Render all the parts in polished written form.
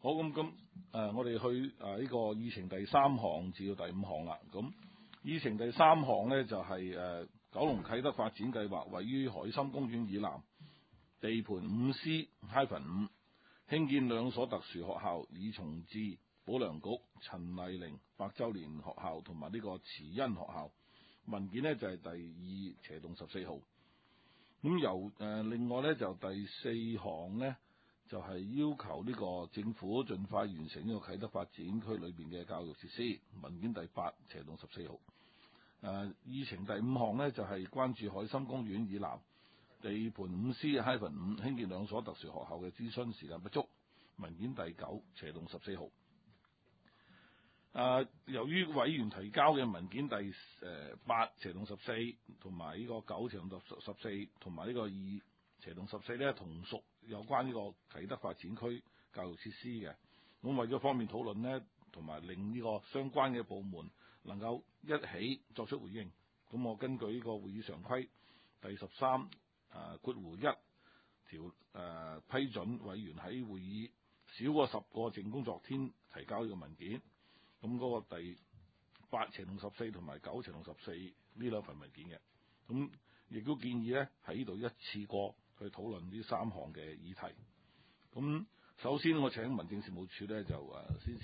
好，咁我哋去呢個議程第3項至到第5項啦。咁議程第3項呢，就係九龍啟德發展計劃位於海心公園以南地盤 5C-5 興建2所特殊學校，以重置保良局陳麗齡100週年學校同埋呢個慈恩學校。文件呢，就係第2/14號。咁另外呢，就第4項呢，就係要求呢個政府盡快完成呢個啟德發展區裏邊嘅教育設施。文件第8/14號。議程第5項呢，就係關注海心公園以南地盤 5C-5 興建2所特殊學校嘅諮詢時間不足。文件第9/14號。由於委員提交嘅文件第8/14同埋呢個9/14同埋呢個2/14呢，同屬有關呢個啟德發展區教育設施嘅。咁為咗方便討論呢，同埋令呢個相關嘅部門能夠一起作出回應，咁我根據呢個會議常規第131條批准委員喺會議少過10個淨工作天提交呢個文件。咁嗰個第8/14同埋9/14呢2份文件嘅。咁亦都建議呢喺呢度一次過去討論呢3項嘅議題。咁首先我請民政事務處呢，就先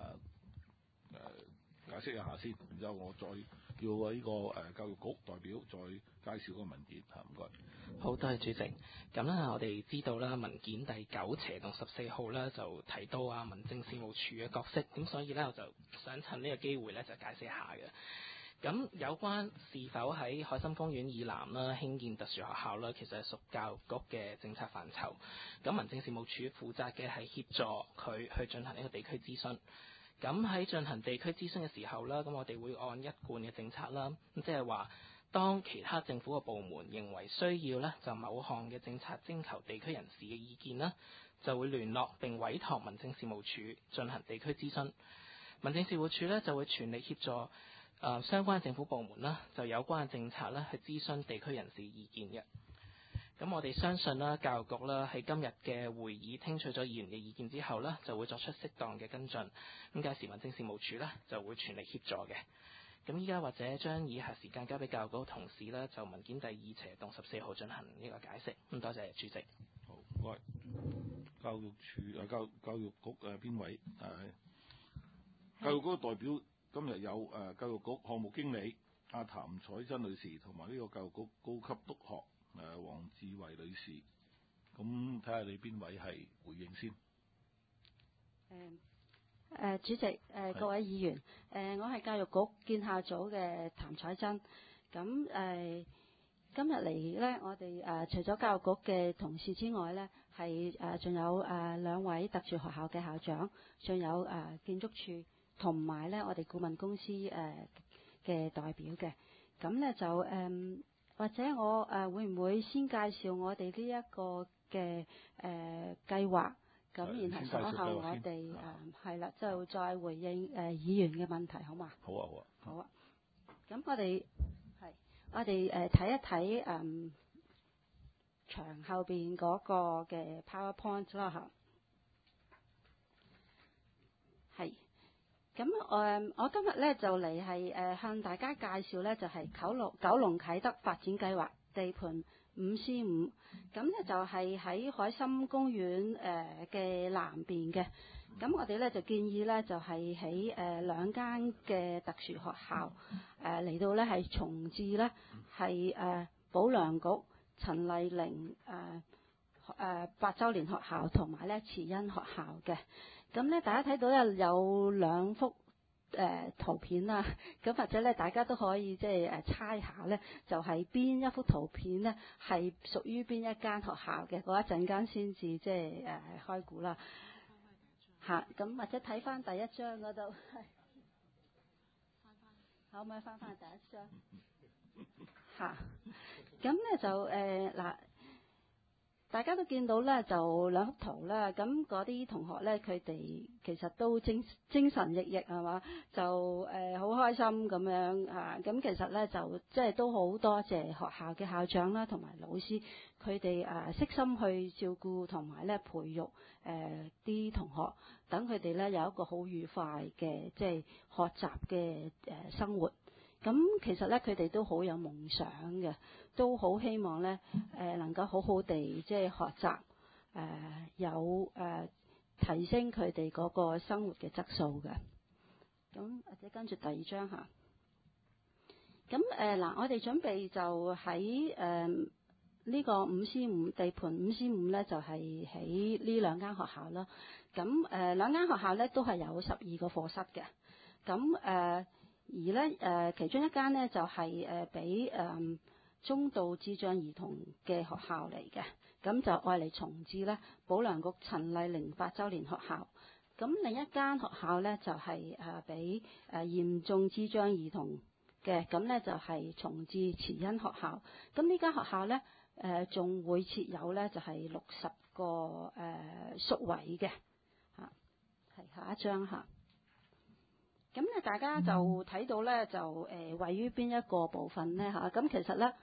解釋一下先，然之後我再叫呢個教育局代表再介紹個文件嚇，唔該。 好，多謝主席。咁咧，我哋知道啦，文件第9/14號咧就提到民政事務處嘅角色，咁所以咧我就想趁呢個機會咧就解釋一下嘅。咁有關是否喺海心公園以南啦興建特殊學校啦，其實係屬教育局嘅政策範疇。咁民政事務處負責嘅係協助佢去進行呢個地區諮詢。咁喺進行地區諮詢嘅時候啦，咁我哋會按一貫嘅政策啦，咁即係話，當其他政府嘅部門認為需要咧，就某項嘅政策徵求地區人士嘅意見啦，就會聯絡並委託民政事務處進行地區諮詢。民政事務處咧就會全力協助相關政府部門啦，就有關嘅政策咧去諮詢地區人士意見嘅。咁我哋相信啦，教育局啦喺今日嘅會議聽取咗議員嘅意見之後咧，就會作出適當嘅跟進。咁屆時民政事務處咧就會全力協助嘅。咁依家或者將以下時間交俾教育局同事啦，就文件第2/14號進行呢個解釋。咁多謝主席。 好，唔該。教育處教育局邊位？教育局代表今日有教育局項目經理譚彩珍女士同埋呢個教育局高級督學黃志慧女士。咁睇下你邊位係回應先。 主席，各位議員，我係教育局建校組嘅譚彩珍。咁今日嚟呢，我哋除咗教育局嘅同事之外呢，係仲有2位特殊學校嘅校長，仲有建築處同埋呢我哋顧問公司嘅代表嘅。咁呢就或者我會唔會先介紹我哋呢一個嘅計劃？咁然後稍後我哋係啦，就再回應議員嘅問題，好嘛？ 好啊，好啊。 好啊。咁我哋睇一睇牆後邊嗰個嘅 PowerPoint 啦嚇。係。咁我今日咧就嚟係向大家介紹咧，就係九龍啟德發展計劃地盤5C5，咁咧就係喺海心公園嘅南邊嘅。咁我哋咧就建議咧就係喺2間嘅特殊學校嚟到咧係重置咧係保良局陳麗齡100週年學校同埋咧慈恩學校嘅。咁咧大家睇到咧有2幅圖片啦，咁或者咧大家都可以即係猜下咧，就係邊一幅圖片咧係屬於邊一間學校嘅，嗰一陣間先至即係開估啦。嚇，咁或者睇翻第一張嗰度，可唔可以翻第一張？嚇，咁咧就嗱。 大家都見到咧，就兩幅圖啦。咁嗰啲同學咧，佢哋其實都精神奕奕係嘛，就好開心咁樣啊。咁其實咧就即係都好多謝學校嘅校長啦，同埋老師，佢哋悉心去照顧同埋咧培育啲同學，等佢哋咧有一個好愉快嘅即係學習嘅生活。咁其實咧，佢哋都好有夢想嘅，都好希望咧能夠好好地即係學習，有提升佢哋嗰個生活嘅質素嘅。咁或者跟住第二張嚇。咁嗱，我哋準備就喺呢個5C5地盤5C5咧，就係喺呢兩間學校啦。咁兩間學校咧都係有12個課室嘅。咁而咧其中一間咧就係俾中度智障兒童嘅學校嚟嘅，咁就愛嚟重置咧保良局陳麗玲8週年學校。咁另一間學校咧就係俾嚴重智障兒童嘅，咁咧就係重置慈恩學校。咁呢間學校咧仲會設有咧就係60個宿位嘅嚇。係下一張嚇。咁咧，大家就睇到咧，就位於邊一個部分咧嚇？咁其實咧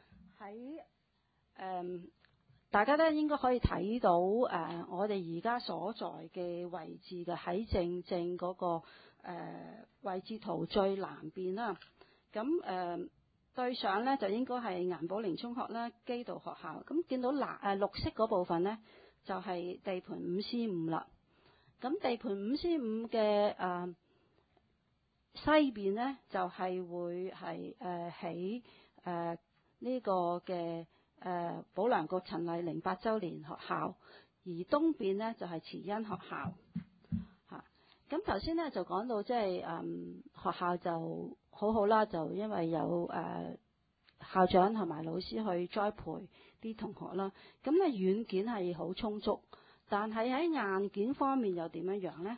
喺大家咧應該可以睇到我哋而家所在嘅位置嘅喺正嗰個位置圖最南邊啦。咁對上咧就應該係顏寶玲中學啦、基道學校。咁見到綠色嗰部分咧，就係地盤5C5啦。咁地盤5C5嘅西邊咧就係會係喺呢個嘅保良局陳麗玲8週年學校，而東邊咧就係慈恩學校嚇。咁頭先咧就講到即係學校就好好啦，就因為有校長同埋老師去栽培啲同學啦。咁咧軟件係好充足，但係喺硬件方面又點樣樣咧？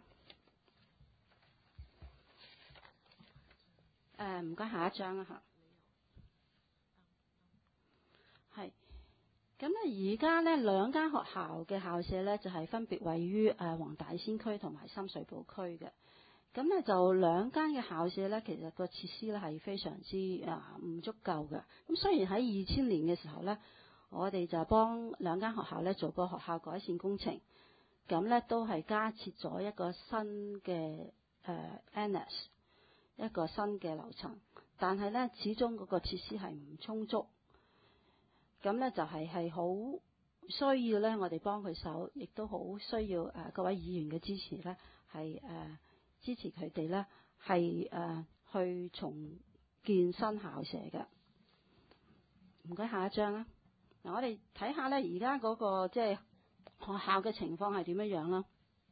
唔該，下一張啦嚇。係咁咧，而家咧兩間學校嘅校舍咧就係分別位於黃大仙區同埋深水埗區嘅。咁咧就兩間嘅校舍咧，其實個設施咧係非常之唔足夠嘅。咁雖然喺2000年嘅時候咧，我哋就幫兩間學校咧做過學校改善工程，咁咧都係加設咗一個新嘅annex。一個新嘅樓層，但係咧始終嗰個設施係唔充足，咁咧就係好需要咧我哋幫佢手，亦都好需要各位議員嘅支持咧，係支持佢哋咧係去重建新校舍嘅。唔該，下一張啦。嗱，我哋睇下咧而家嗰個即係學校嘅情況係點樣樣啦。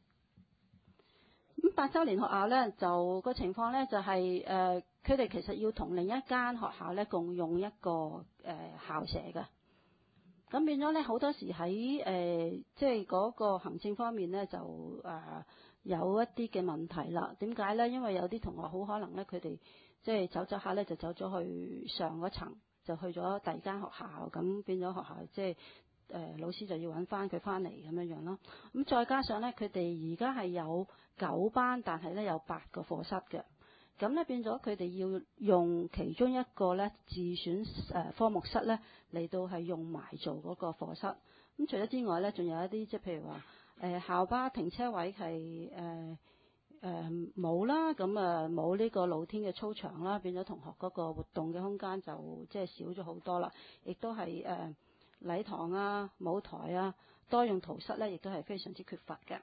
咁8週年學校咧，就個情況咧就係佢哋其實要同另一間學校咧共用一個校舍嘅。咁變咗咧好多時喺即係嗰個行政方面咧就有一啲嘅問題啦。點解咧？因為有啲同學好可能咧佢哋即係走下咧就走咗去上嗰層，就去咗第二間學校，咁變咗學校即係。老師就要揾翻佢翻嚟咁樣樣咯。咁再加上咧，佢哋而家係有9班，但係咧有8個課室嘅。咁咧變咗佢哋要用其中一個咧自選科目室咧嚟到係用埋做嗰個課室。咁除咗之外咧，仲有一啲即係譬如話校巴停車位係冇啦，咁冇呢個露天嘅操場啦，變咗同學嗰個活動嘅空間就即係少咗好多啦。亦都係禮堂啊、舞台啊、多用途室咧，亦都係非常之缺乏嘅。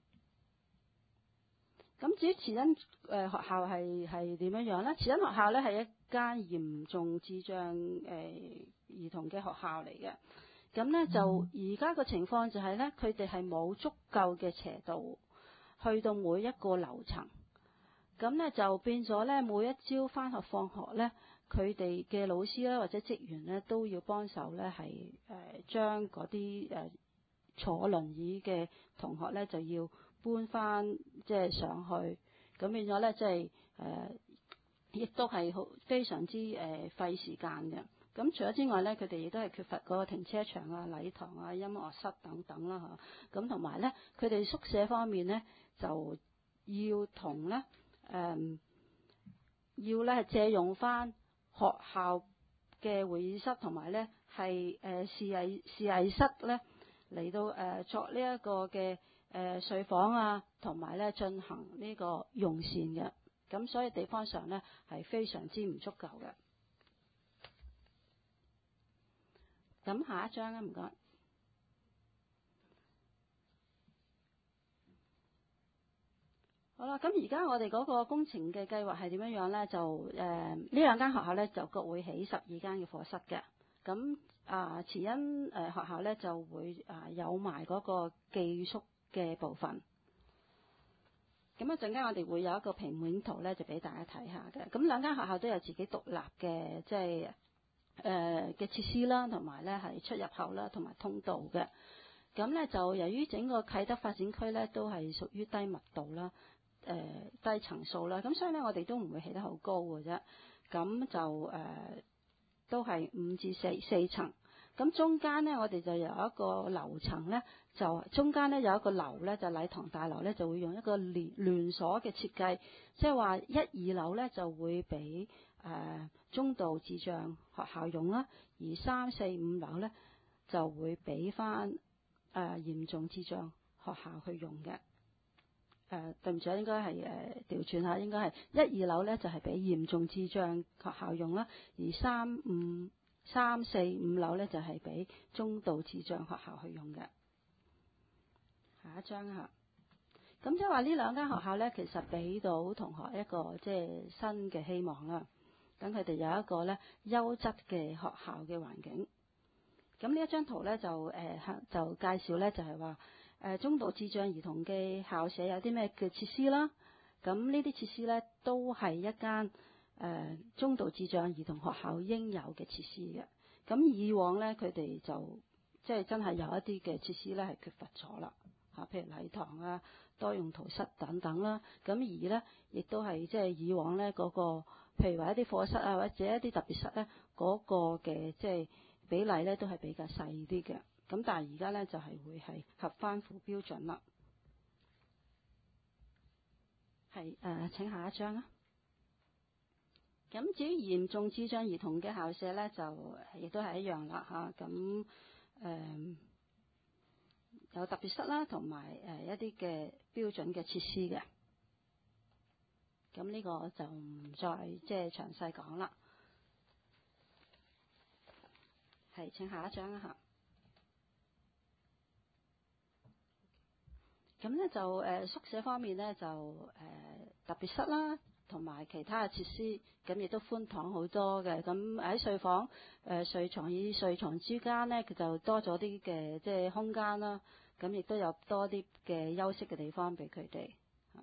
咁至於慈恩學校係點樣樣咧？慈恩學校咧係一間嚴重智障兒童嘅學校嚟嘅。咁咧就而家個情況就係咧，佢哋係冇足夠嘅斜度去到每一個樓層。咁咧就變咗咧，每一朝返學放學咧。佢哋嘅老師咧或者職員咧都要幫手咧，係將嗰啲坐輪椅嘅同學咧就要搬翻即係上去，咁變咗咧即係亦都係好非常之費時間嘅。 咁除咗之外咧，佢哋亦都係缺乏嗰個停車場啊、禮堂啊、音樂室等等啦嚇。咁同埋咧，佢哋宿舍方面咧就要同咧要咧借用翻學校嘅會議室，同埋咧係視藝室咧嚟到作呢一個嘅睡房啊，同埋咧進行呢個用膳嘅。咁所以地方上咧係非常之唔足夠嘅。咁下一張啦，唔該。好啦，咁而家我哋嗰個工程嘅計劃係點樣樣咧？就呢兩間學校咧就各會起12間嘅課室嘅。咁慈恩學校咧就會有埋嗰個寄宿嘅部分。咁一陣間我哋會有一個平面圖咧，就俾大家睇下嘅。咁兩間學校都有自己獨立嘅即係嘅設施啦，同埋咧係出入口啦，同埋通道嘅。咁咧就由於整個啟德發展區咧都係屬於低密度啦、低層數啦，咁所以咧我哋都唔會起得好高嘅啫。咁就都係5至4層。咁中間咧我哋就有一個樓層咧，就中間咧有一個樓咧，就禮堂大樓咧就會用一個聯鎖嘅設計，即係話1、2樓咧就會俾中度智障學校用啦，而3、4、5樓咧就會俾翻嚴重智障學校去用嘅。對唔住，應該係調轉下，應該係1、2樓咧就係俾嚴重智障學校用啦，而3、4、5樓咧就係俾中度智障學校去用嘅。下一張嚇。咁即係話呢兩間學校咧，其實俾到同學一個即係新嘅希望啦。等佢哋有一個咧優質嘅學校嘅環境。咁呢一張圖咧就介紹咧就係話中度智障兒童嘅校舍有啲咩嘅設施啦。咁呢啲設施咧都係一間中度智障兒童學校應有嘅設施嘅。咁以往咧佢哋就即係真係有一啲嘅設施咧係缺乏咗啦。譬如禮堂啊、多用途室等等啦。咁而咧亦都係即係以往咧嗰個，譬如話一啲課室啊，或者一啲特別室咧嗰個嘅即係比例咧都係比較細啲嘅。咁但係而家咧就係會係合翻符標準啦。係請下一張啦。咁至於嚴重智障兒童嘅校舍咧，就亦都係一樣啦嚇。咁有特別室啦，同埋一啲嘅標準嘅設施嘅。咁呢個就唔再即係詳細講啦。係請下一張啦嚇。咁咧就宿舍方面咧就特別室啦，同埋其他嘅設施，咁亦都寬敞好多嘅。咁喺睡房睡床與睡床之間咧，佢就多咗啲嘅即係空間啦。咁亦都有多啲嘅休息嘅地方俾佢哋。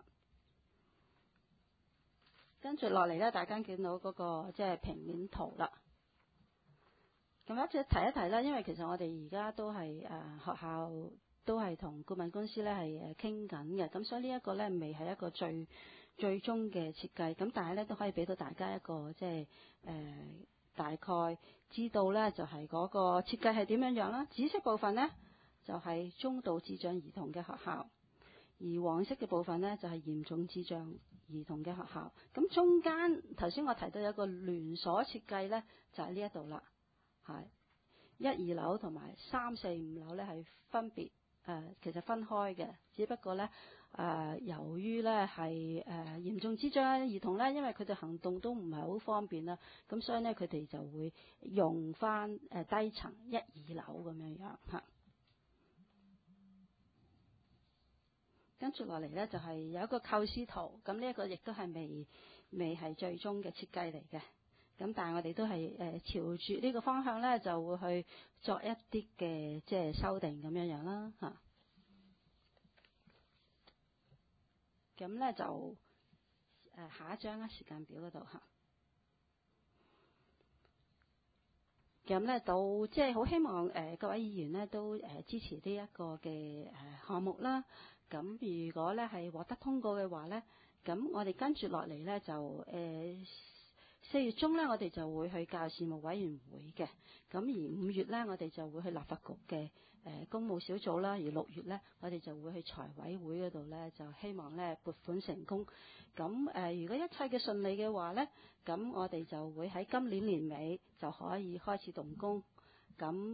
跟住落嚟咧，大家見到嗰個即係平面圖啦。咁一隻提一提啦，因為其實我哋而家都係學校都係同顧問公司咧係傾緊嘅，咁所以呢一個咧未係一個最終嘅設計，咁但係咧都可以俾到大家一個即係大概知道咧就係嗰個設計係點樣樣啦。紫色部分咧就係中度智障兒童嘅學校，而黃色嘅部分咧就係嚴重智障兒童嘅學校。咁中間頭先我提到有個聯鎖設計咧，就係呢一度啦，係1、2樓同埋3、4、5樓咧係分別其實分開嘅，只不過咧由於咧係嚴重智障兒童咧，因為佢哋行動都唔係好方便啦，咁所以咧佢哋就會用翻低層1、2樓咁樣樣嚇。跟住落嚟咧就係有一個構思圖，咁呢一個亦都係未係最終嘅設計嚟嘅，咁但係我哋都係朝住呢個方向咧就會去作一啲嘅即係修訂咁樣樣啦嚇。咁咧就下一張啦，時間表嗰度嚇。咁咧到即係好希望各位議員咧都支持呢一個嘅項目啦。咁如果咧係獲得通過嘅話咧，咁我哋跟住落嚟咧就 4月中咧，我哋就會去教育事務委員會嘅。咁而5月咧，我哋就會去立法局嘅公務小組啦。而6月咧，我哋就會去財委會嗰度咧，就希望咧撥款成功。咁如果一切嘅順利嘅話咧，咁我哋就會喺今年年尾就可以開始動工。咁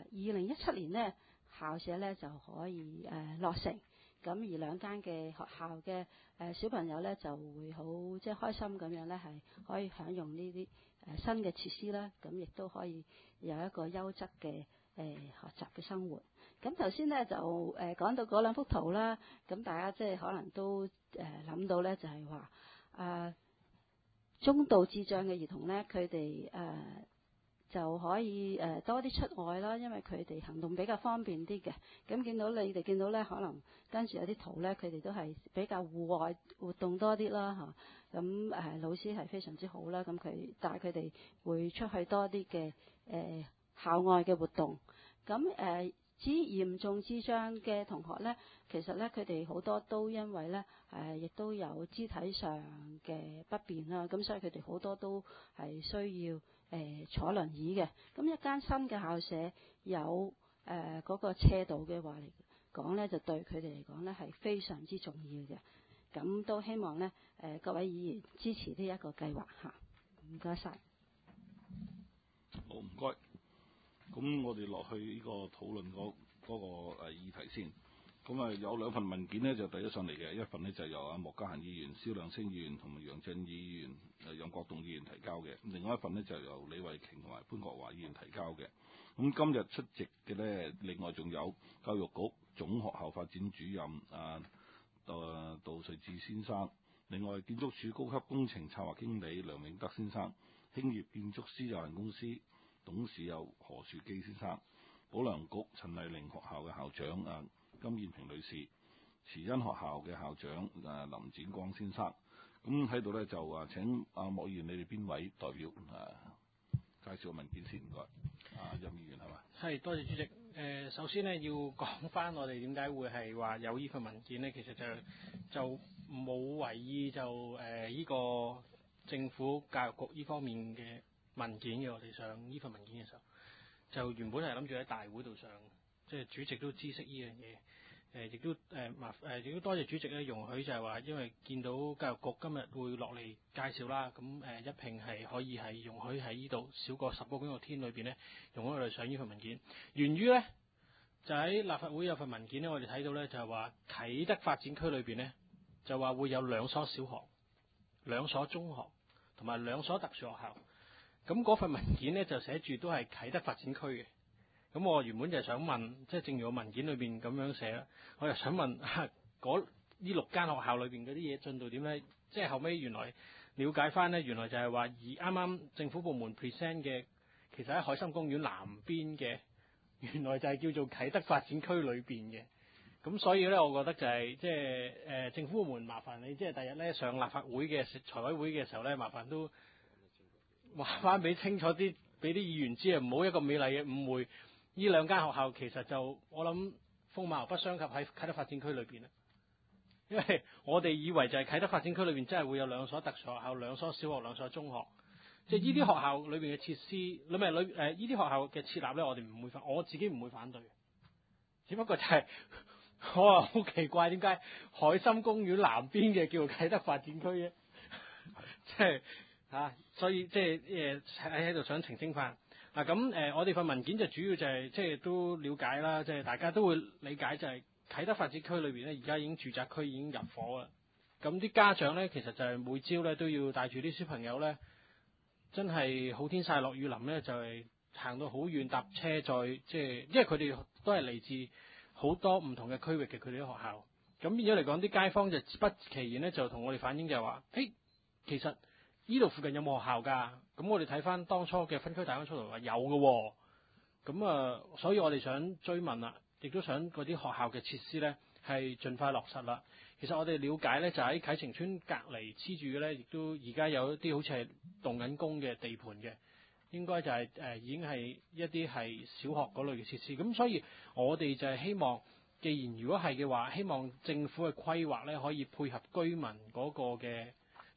2017年呢，校舍咧就可以落成。咁而兩間嘅學校嘅小朋友咧就會好即係開心咁樣咧，係可以享用呢啲新嘅設施啦。咁亦都可以有一個優質嘅學習嘅生活。咁頭先咧就講到嗰兩幅圖啦。咁大家即係可能都諗到咧，就係話中度智障嘅兒童咧，佢哋就可以多啲出外啦，因為佢哋行動比較方便啲嘅。咁你哋見到咧，可能跟住有啲圖咧，佢哋都係比較戶外活動多啲啦嚇。咁老師係非常之好啦，咁但係佢哋會出去多啲嘅校外嘅活動。咁至於嚴重智障嘅同學咧，其實咧佢哋好多都因為咧亦都有肢體上嘅不便啦，咁所以佢哋好多都係需要坐輪椅嘅。咁一間新嘅校舍有嗰個車道嘅話嚟講咧，就對佢哋嚟講咧係非常之重要嘅。咁都希望咧各位議員支持呢一個計劃嚇。唔該晒。 好，唔該。咁我哋落去呢個討論嗰個議題先。咁有兩份文件呢，就遞咗上嚟嘅，一份呢，就由莫家嫻議員、蕭亮星議員同埋楊震議員、楊國棟議員提交嘅。另外一份呢，就由李慧瓊同埋潘國華議員提交嘅。咁今日出席嘅呢，另外仲有教育局總學校發展主任杜瑞智先生，另外建築署高級工程策劃經理梁永德先生，興業建築師有限公司董事有何樹基先生，保良局陳麗玲學校嘅校長金燕平女士，慈恩學校嘅校長林展光先生。咁喺度咧就請莫議員，你哋邊位代表介紹文件先？唔該。任議員係嘛？係， 多謝主席。首先呢，要講翻我哋點解會係話有呢份文件呢？其實就冇為意就呢個政府教育局呢方面嘅文件嘅。我哋上呢份文件嘅時候，就原本係諗住喺大會度上，即係主席都知悉呢樣嘢。亦都多謝主席咧容許，就係話因為見到教育局今日會落嚟介紹啦，咁一併係可以係容許喺呢度少過10個工作天裏邊咧，容許我哋上呢份文件。源於咧就喺立法會有份文件咧，我哋睇到咧就係話啟德發展區裏邊咧就話會有2所小學、2所中學同埋2所特殊學校。咁嗰份文件咧就寫住都係啟德發展區嘅。咁我原本就係想問，即係正如個文件裏邊咁樣寫啦，我就想問呢6間學校裏邊嗰啲嘢進度點咧？即係後尾原來了解翻咧，原來就係話啱啱政府部門 present 嘅，其實喺海心公園南邊嘅，原來就係叫做啟德發展區裏邊嘅。咁所以咧，我覺得就係即係政府部門麻煩你，即係第日咧上立法會嘅財委會嘅時候咧，麻煩都話翻俾清楚啲，俾啲議員知啊，唔好一個美麗嘅誤會。呢2間學校其實就我諗風馬牛不相及喺啟德發展區裏邊啦，因為我哋以為就係啟德發展區裏邊真係會有2所特殊學校、2所小學、2所中學，即係呢啲學校裏邊嘅設施，呢啲學校嘅設立咧，我哋唔會我自己唔會反對，只不過就係我話好奇怪，點解海心公園南邊嘅叫做啟德發展區嘅？即係所以即係喺度想澄清翻。咁我哋份文件就主要就係即係都了解啦，即係大家都會理解就係啟德發展區裏邊咧，而家已經住宅區已經入伙啦。咁啲家長咧，其實就係每朝咧都要帶住啲小朋友咧，真係好天曬落雨淋咧，就係行到好遠搭車再即係，因為佢哋都係嚟自好多唔同嘅區域嘅佢哋啲學校。咁變咗嚟講，啲街坊就不其然咧就同我哋反映就係話，其實呢度附近有冇學校㗎？咁我哋睇翻當初嘅分區大綱出嚟話有嘅喎。咁所以我哋想追問啦，亦都想嗰啲學校嘅設施咧係盡快落實啦。其實我哋了解咧，就喺啟晴邨隔離黐住嘅咧，亦都而家有一啲好似係動緊工嘅地盤嘅，應該就係已經係一啲係小學嗰類嘅設施。咁所以我哋就係希望，既然如果係嘅話，希望政府嘅規劃咧可以配合居民嗰個嘅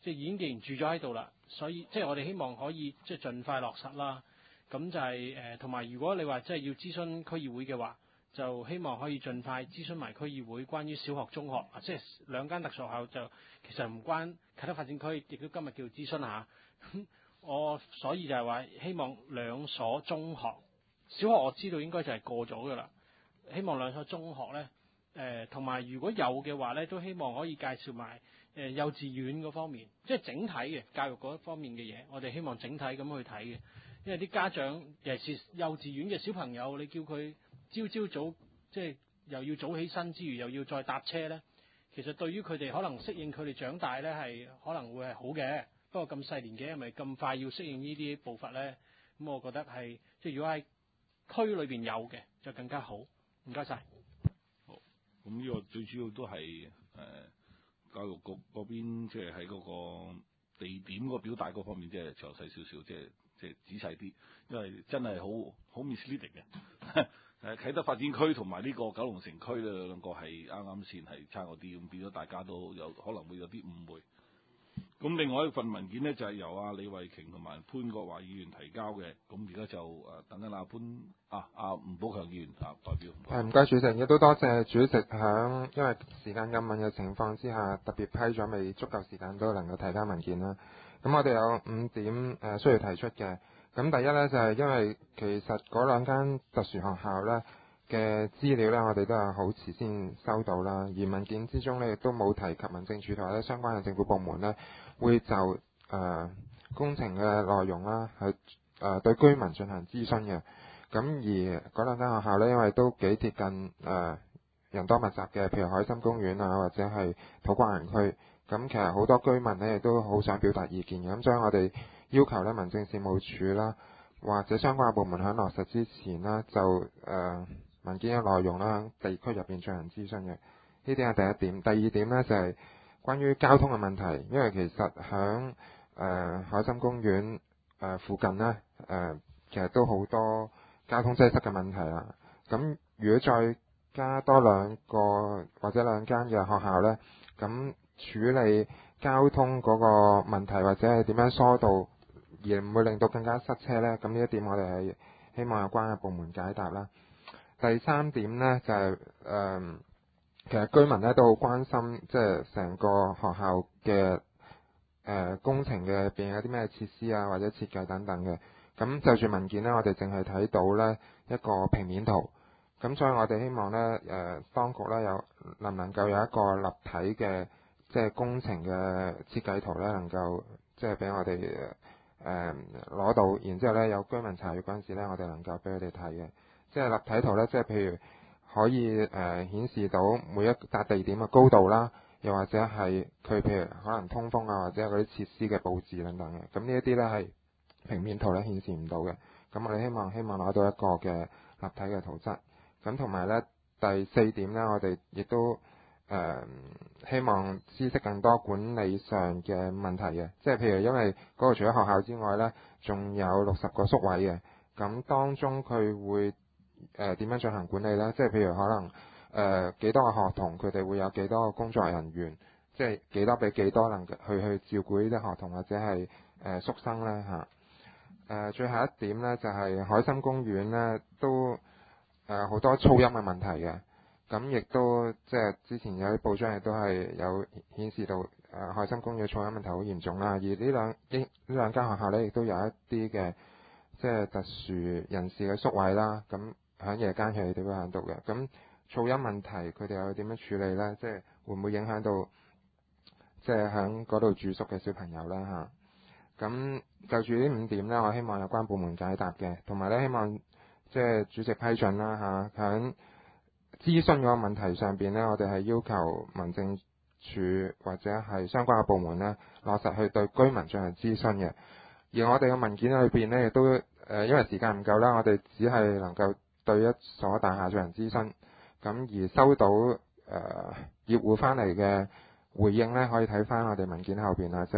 即係已經既然住咗喺度啦，所以即係我哋希望可以即係盡快落實啦。咁就係同埋如果你話即係要諮詢區議會嘅話，就希望可以盡快諮詢埋區議會關於小學、中學即係兩間特殊學校就其實唔關啟德發展區，亦都今日叫諮詢下。我所以就係話希望兩所中學，小學我知道應該就係過咗㗎啦。希望兩所中學咧，同埋如果有嘅話咧，都希望可以介紹埋幼稚園嗰方面，即係整體嘅教育嗰方面嘅嘢，我哋希望整體咁去睇嘅。因為啲家長尤其是幼稚園嘅小朋友，你叫佢朝早即係又要早起身之餘，又要再搭車咧，其實對於佢哋可能適應佢哋長大咧係可能會係好嘅。不過咁細年紀係咪咁快要適應呢啲步伐咧？咁我覺得係即係如果喺區裏邊有嘅就更加好。唔該晒。 好，咁呢個最主要都係教育局嗰邊，即係喺嗰個地點個表達嗰方面，即係詳細少少，即係仔細啲，因為真係好 misleading 嘅。啟德發展區同埋呢個九龍城區咧兩個係啱先係差嗰啲，咁變咗大家都有可能會有啲誤會。咁另外一份文件呢，就係由李慧瓊同埋潘國華議員提交嘅，咁而家就等緊吳寶強議員代表。 唔該主席，亦都多謝主席響因為時間咁緊嘅情況之下，特別批咗未足夠時間都能夠提交文件啦。咁我哋有5點需要提出嘅。咁第一呢，就係因為其實嗰兩間特殊學校呢嘅資料呢，我哋都係好遲先收到啦，而文件之中呢，亦都冇提及民政處同或者相關嘅政府部門呢，會就工程嘅內容啦，去對居民進行諮詢嘅。咁而嗰兩間學校呢，因為都幾貼近人多密集嘅，譬如海心公園啊，或者係土瓜灣區。咁其實好多居民呢，亦都好想表達意見嘅。咁所以我哋要求呢，民政事務處啦，或者相關嘅部門喺落實之前啦，就文件嘅內容啦，地區入邊進行諮詢嘅。呢點係第一點。第二點呢，就係關於交通嘅問題，因為其實響海心公園附近呢，其實都好多交通擠塞嘅問題啦。咁如果再加多兩個或者兩間嘅學校呢，咁處理交通嗰個問題或者係點樣疏導，而唔會令到更加塞車呢？咁呢一點我哋係希望有關嘅部門解答啦。第三點呢，就係其實居民呢都好關心，即係成個學校嘅工程嘅入邊有啲咩設施啊，或者設計等等嘅。咁就住文件呢，我哋淨係睇到呢一個平面圖。咁所以我哋希望呢，當局呢能唔能夠有一個立體嘅即係工程嘅設計圖呢，能夠即係俾我哋攞到，然之後呢，有居民查閲嗰陣時呢，我哋能夠俾佢哋睇嘅。即係立體圖呢，即係譬如可以顯示到每一笪地點嘅高度啦，又或者係佢譬如可能通風啊，或者嗰啲設施嘅佈置等等嘅。咁呢一啲呢，係平面圖呢顯示唔到嘅。咁我哋希望攞到一個嘅立體嘅圖則。咁同埋呢，第4點呢，我哋亦都希望知悉更多管理上嘅問題嘅。即係譬如因為嗰度除咗學校之外呢，仲有60個宿位嘅。咁當中佢會點樣進行管理呢？即係譬如可能幾多個學童，佢哋會有幾多個工作人員，即係幾多比幾多能夠去照顧呢啲學童或者係宿生呢？最後一點呢，就係海心公園呢都好多噪音嘅問題嘅。咁亦都即係之前有啲報章亦都係有顯示到海心公園噪音問題好嚴重啦。而呢兩間學校呢，亦都有一啲嘅即係特殊人士嘅宿位啦。咁喺夜間佢哋都會喺度嘅。咁噪音問題佢哋又點樣處理呢？即係會唔會影響到即係喺嗰度住宿嘅小朋友呢？咁就住呢5點呢，我希望有關部門解答嘅，同埋呢希望即係主席批准啦嚇。喺諮詢嗰個問題上邊呢，我哋係要求民政處或者係相關嘅部門呢，落實去對居民進行諮詢嘅。而我哋嘅文件裏邊呢，亦都因為時間唔夠啦，我哋只係能夠對一所大廈進行諮詢。咁而收到業戶翻嚟嘅回應呢，可以睇翻我哋文件後邊啦，就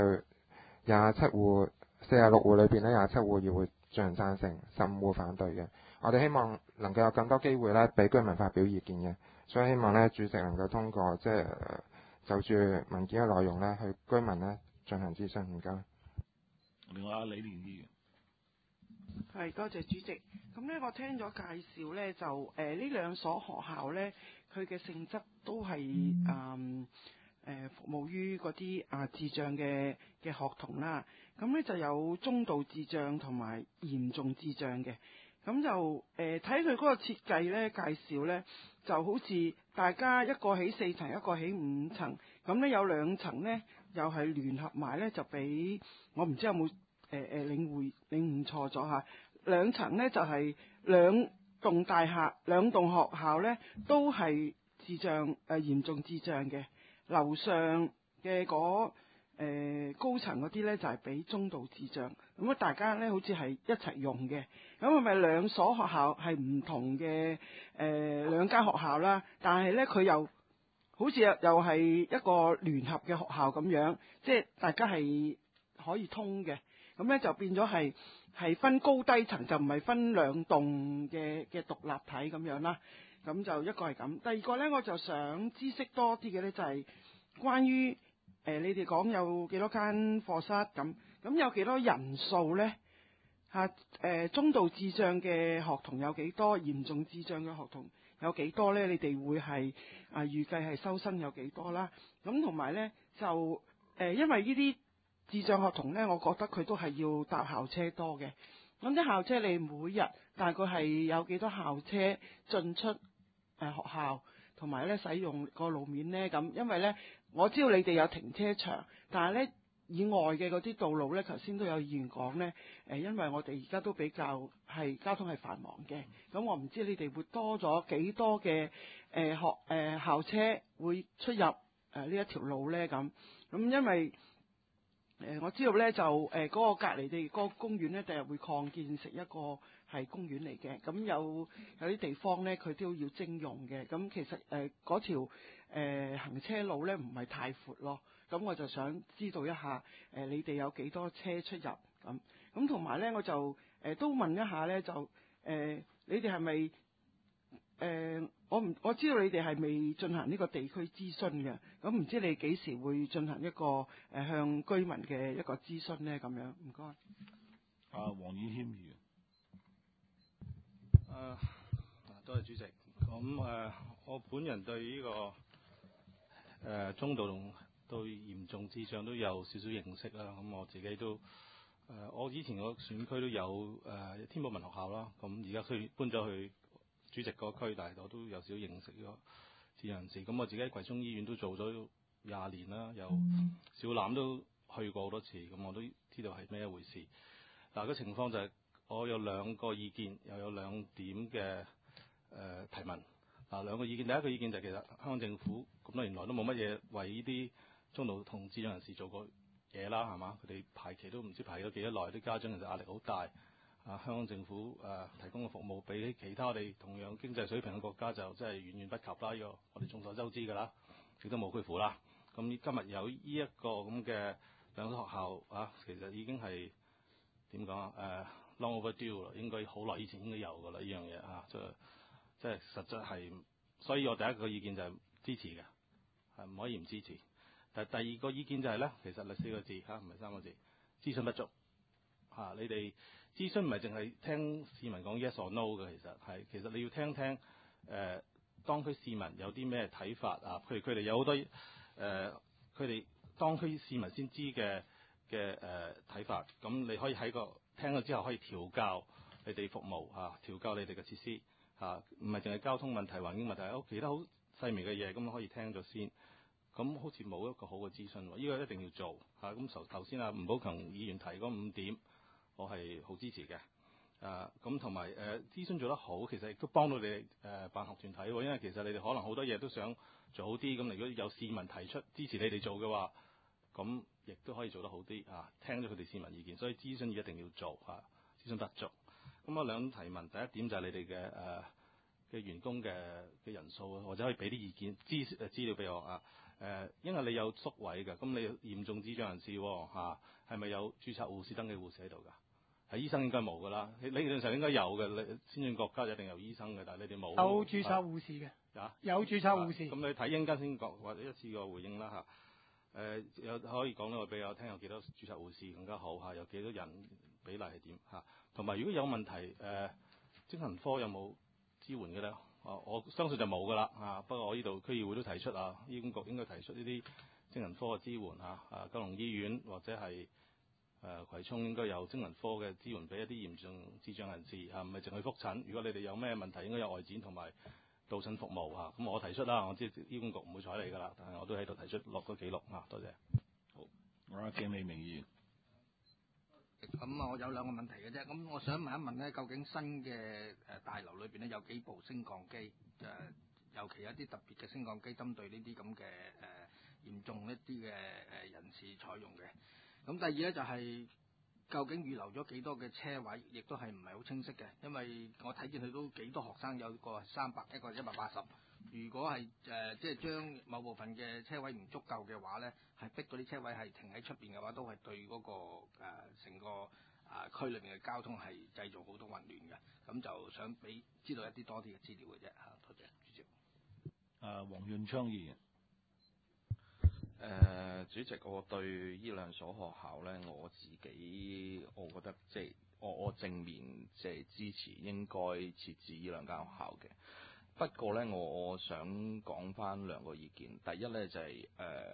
27戶、46戶裏邊呢，27戶業戶進行贊成，15戶反對嘅。我哋希望能夠有更多機會呢，俾居民發表意見嘅，所以希望呢，主席能夠通過即係就住文件嘅內容呢，去居民呢進行諮詢。唔該。 另外李連議員。 係，多謝主席。咁呢，我聽咗介紹呢，就呢兩所學校呢，佢嘅性質都係服務於嗰啲智障嘅學童啦。咁呢就有中度智障同埋嚴重智障嘅。咁就睇佢嗰個設計呢，介紹呢就好似大家一個起4層，一個起5層。咁呢有2層呢，又係聯合埋呢，就俾我唔知有冇領悟錯咗嚇。2層呢就係2棟大廈、2棟學校呢都係智障嚴重智障嘅。樓上嘅高層嗰啲呢，就係俾中度智障。咁啊，大家呢好似係一齊用嘅。咁係咪2所學校係唔同嘅2間學校啦？但係呢，佢又好似又係一個聯合嘅學校咁樣，即係大家係可以通嘅。咁呢就變咗係分高低層，就唔係分2棟嘅獨立體咁樣啦。咁就一個係咁。第二個呢，我就想知識多啲嘅呢，就係關於你哋講有幾多間課室咁有幾多人數呢？中度智障嘅學童有幾多？嚴重智障嘅學童有幾多呢？你哋會係預計係收生有幾多啦？咁同埋呢，就因為呢啲智障學童呢，我覺得佢都係要搭校車多嘅。咁啲校車你每日大概係有幾多校車進出學校，同埋呢使用個路面呢？咁因為呢，我知道你哋有停車場，但係呢，以外嘅嗰啲道路呢，頭先都有議員講呢，因為我哋而家都比較係交通係繁忙嘅，咁我唔知你哋會多咗幾多嘅校車會出入呢一條路呢？咁因為我知道呢，就嗰個隔離地嗰個公園呢，第日會擴建成一個係公園嚟嘅。咁有啲地方呢，佢都要徵用嘅。咁其實嗰條行車路呢，唔係太闊咯。咁我就想知道一下你哋有幾多車出入咁同埋呢，我就都問一下呢，就你哋係咪我知道你哋係未進行呢個地區諮詢嘅，咁唔知你幾時會進行一個向居民嘅一個諮詢呢？咁樣唔該。 黃宇軒議員。 多謝主席。咁我本人對呢個中度到嚴重智障都有少少認識啦。咁我自己都我以前個選區都有天寶文學校啦。咁而家雖然搬咗去主席嗰區，但係我都有少少認識呢個智障人士。咁我自己喺葵涌醫院都做咗20年啦，有小欖都去過好多次，咁我都知道係咩一回事。嗱，個情況就係我有2個意見，又有2點嘅提問。2個意見，第一個意見就係其實香港政府咁多年來都冇乜嘢為呢啲中度同智障人士做過嘢啦，係嘛？佢哋排期都唔知排咗幾多耐，啲家長其實壓力好大。香港政府提供嘅服務比起其他我哋同樣經濟水平嘅國家就真係遠遠不及啦。呢個我哋眾所周知㗎啦，亦都冇區乎啦。咁今日有呢一個咁嘅2所學校其實已經係點講long overdue 啦，應該好耐以前應該有㗎啦呢樣嘢即係實質係，所以我第一個意見就係支持嘅，係唔可以唔支持。但係第二個意見就係咧，其實係4個字唔係3個字，諮詢不足你哋諮詢唔係淨係聽市民講 yes or no 嘅，其實你要聽聽當區市民有啲咩睇法譬如佢哋有好多佢哋當區市民先知嘅睇法，咁你可以喺聽咗之後可以調教你哋服務調教你哋嘅設施唔係淨係交通問題、環境問題，其他好細微嘅嘢咁可以聽咗先。咁好似冇一個好嘅諮詢喎，呢個一定要做咁頭先吳寶強議員提嗰5點，我係好支持嘅。咁同埋諮詢做得好，其實亦都幫到你哋辦學團體喎，因為其實你哋可能好多嘢都想做好啲，咁如果有市民提出支持你哋做嘅話，咁亦都可以做得好啲聽咗佢哋市民意見，所以諮詢一定要做諮詢不足。咁我2提問，第一點就係你哋嘅員工嘅人數，或者可以俾啲意見資料俾我因為你有宿位嘅，咁你嚴重智障人士係咪有註冊護士、登記護士喺度㗎？係醫生應該冇㗎啦，理論上應該有嘅，先進國家一定有醫生嘅，但係你哋冇。 有註冊護士嘅。有註冊護士。 咁你睇應間先講，或者一次過回應啦有可以講到俾我聽，有幾多註冊護士更加好嚇，有幾多人比例係點嚇，同埋如果有問題精神科有冇支援嘅咧？我相信就冇噶啦嚇。不過我呢度區議會都提出醫管局應該提出呢啲精神科嘅支援嚇。九龍醫院或者係葵涌應該有精神科嘅支援俾一啲嚴重智障人士嚇，唔係淨係覆診。如果你哋有咩問題，應該有外展同埋到診服務嚇。咁我提出啦，我知醫管局唔會睬你噶啦，但係我都喺度提出落個記錄嚇。多謝。 好，我鄭美明議員。 咁我有兩個問題嘅啫。咁我想問一問咧，究竟新嘅大樓裏邊咧有幾部升降機？尤其有一啲特別嘅升降機，針對呢啲咁嘅嚴重一啲嘅人士採用嘅。咁第二咧就係、究竟預留咗幾多嘅車位，亦都係唔係好清晰嘅。因為我睇見佢都幾多學生，有個300，一個180。如果係即係將某部分嘅車位唔足夠嘅話咧，係逼嗰啲車位係停喺出邊嘅話，都係對嗰、個成個區裏邊嘅交通係製造好多混亂嘅。咁就想知道一啲多啲嘅資料嘅啫嚇。多謝主席。 黃潤昌議員。 主席，我對呢兩所學校咧，我覺得即係我正面即係支持應該設置呢兩間學校嘅。不過咧，我想講翻兩個意見。第一咧就係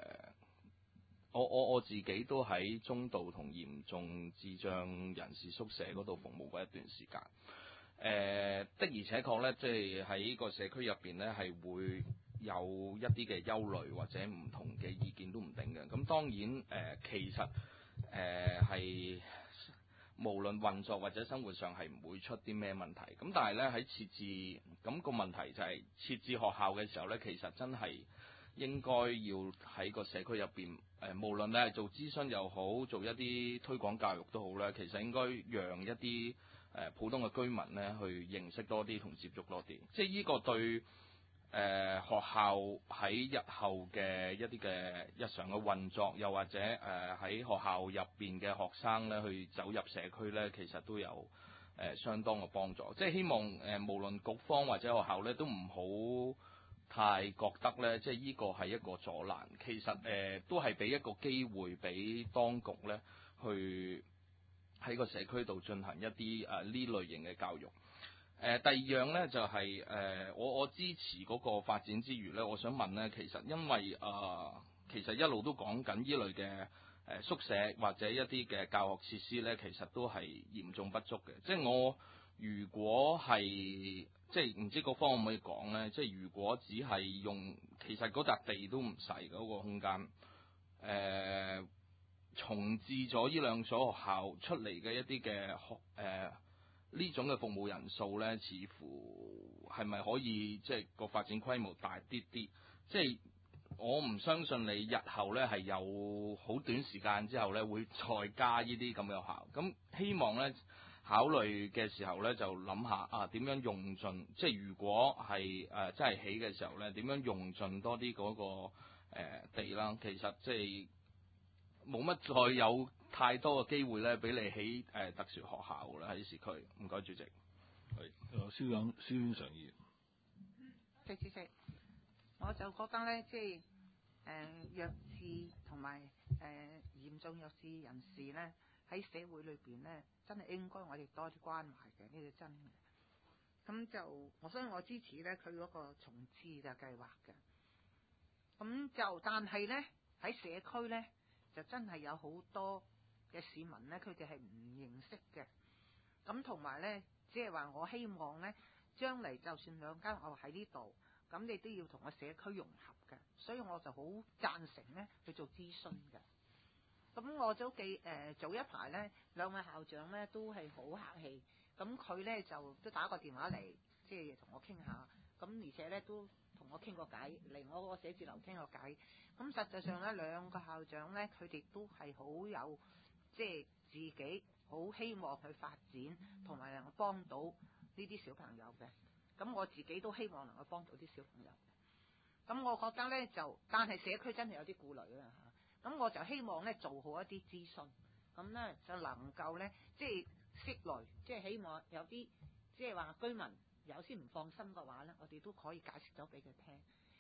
我自己都喺中度同嚴重智障人士宿舍嗰度服務過一段時間。的而且確咧，即係喺個社區入邊咧係會有一啲嘅憂慮或者唔同嘅意見都唔定嘅。咁當然其實係無論運作或者生活上係唔會出啲咩問題。咁但係咧喺設置咁個問題就係設置學校嘅時候咧，其實真係應該要喺個社區入邊無論咧係做諮詢又好，做一啲推廣教育都好咧，其實應該讓一啲普通嘅居民咧去認識多啲同接觸多啲。即係呢個對學校喺日後嘅一啲嘅日常嘅運作，又或者喺學校入邊嘅學生咧去走入社區咧，其實都有相當嘅幫助。即係希望無論局方或者學校咧，都唔好太覺得咧，即係呢個係一個阻攔。其實都係俾一個機會俾當局咧，去喺個社區度進行一啲呢類型嘅教育。第二樣咧就係我支持嗰個發展之餘咧，我想問咧，其實因為其實一路都講緊呢類嘅宿舍或者一啲嘅教學設施咧，其實都係嚴重不足嘅。即係我如果係即係唔知個方可唔可以講咧？即係如果只係用其實嗰笪地都唔細嗰個空間，重置咗呢兩所學校出嚟嘅一啲嘅呢種嘅服務人數咧，似乎係咪可以即係個發展規模大啲啲？即係我唔相信你日後咧係有好短時間之後咧會再加呢啲咁嘅學校。咁希望咧考慮嘅時候咧就諗下點樣用盡，即係如果係真係起嘅時候咧，點樣用盡多啲嗰個地啦。其實即係冇乜再有太多嘅機會咧，俾你起特殊學校啦喺市區。唔該，主席。 係蕭婉常議員。 主席，我就覺得咧，即係弱智同埋嚴重弱智人士咧，喺社會裏邊咧，真係應該我哋多啲關懷嘅，呢個真嘅。咁就所以我支持咧佢嗰個重置嘅計劃嘅。咁就但係咧喺社區咧，就真係有好多嘅市民咧，佢哋係唔認識嘅。咁同埋咧，即係話我希望咧，將嚟就算兩間學校喺呢度，咁你都要同個社區融合嘅。所以我就好贊成咧去做諮詢嘅。咁我早早一排咧，兩位校長咧都係好客氣。咁佢咧就都打個電話嚟，即係同我傾下。咁而且咧都同我傾過偈，嚟我個寫字樓傾過偈。咁實際上咧，兩個校長咧，佢哋都係好有即係自己好希望去發展，同埋能夠幫到呢啲小朋友嘅。咁我自己都希望能夠幫到啲小朋友。咁我覺得咧但係社區真係有啲顧慮啦嚇。咁我就希望咧做好一啲諮詢，咁咧就能夠咧即係釋慮，即係希望有啲即係話居民有先唔放心嘅話咧，我哋都可以解釋咗俾佢聽。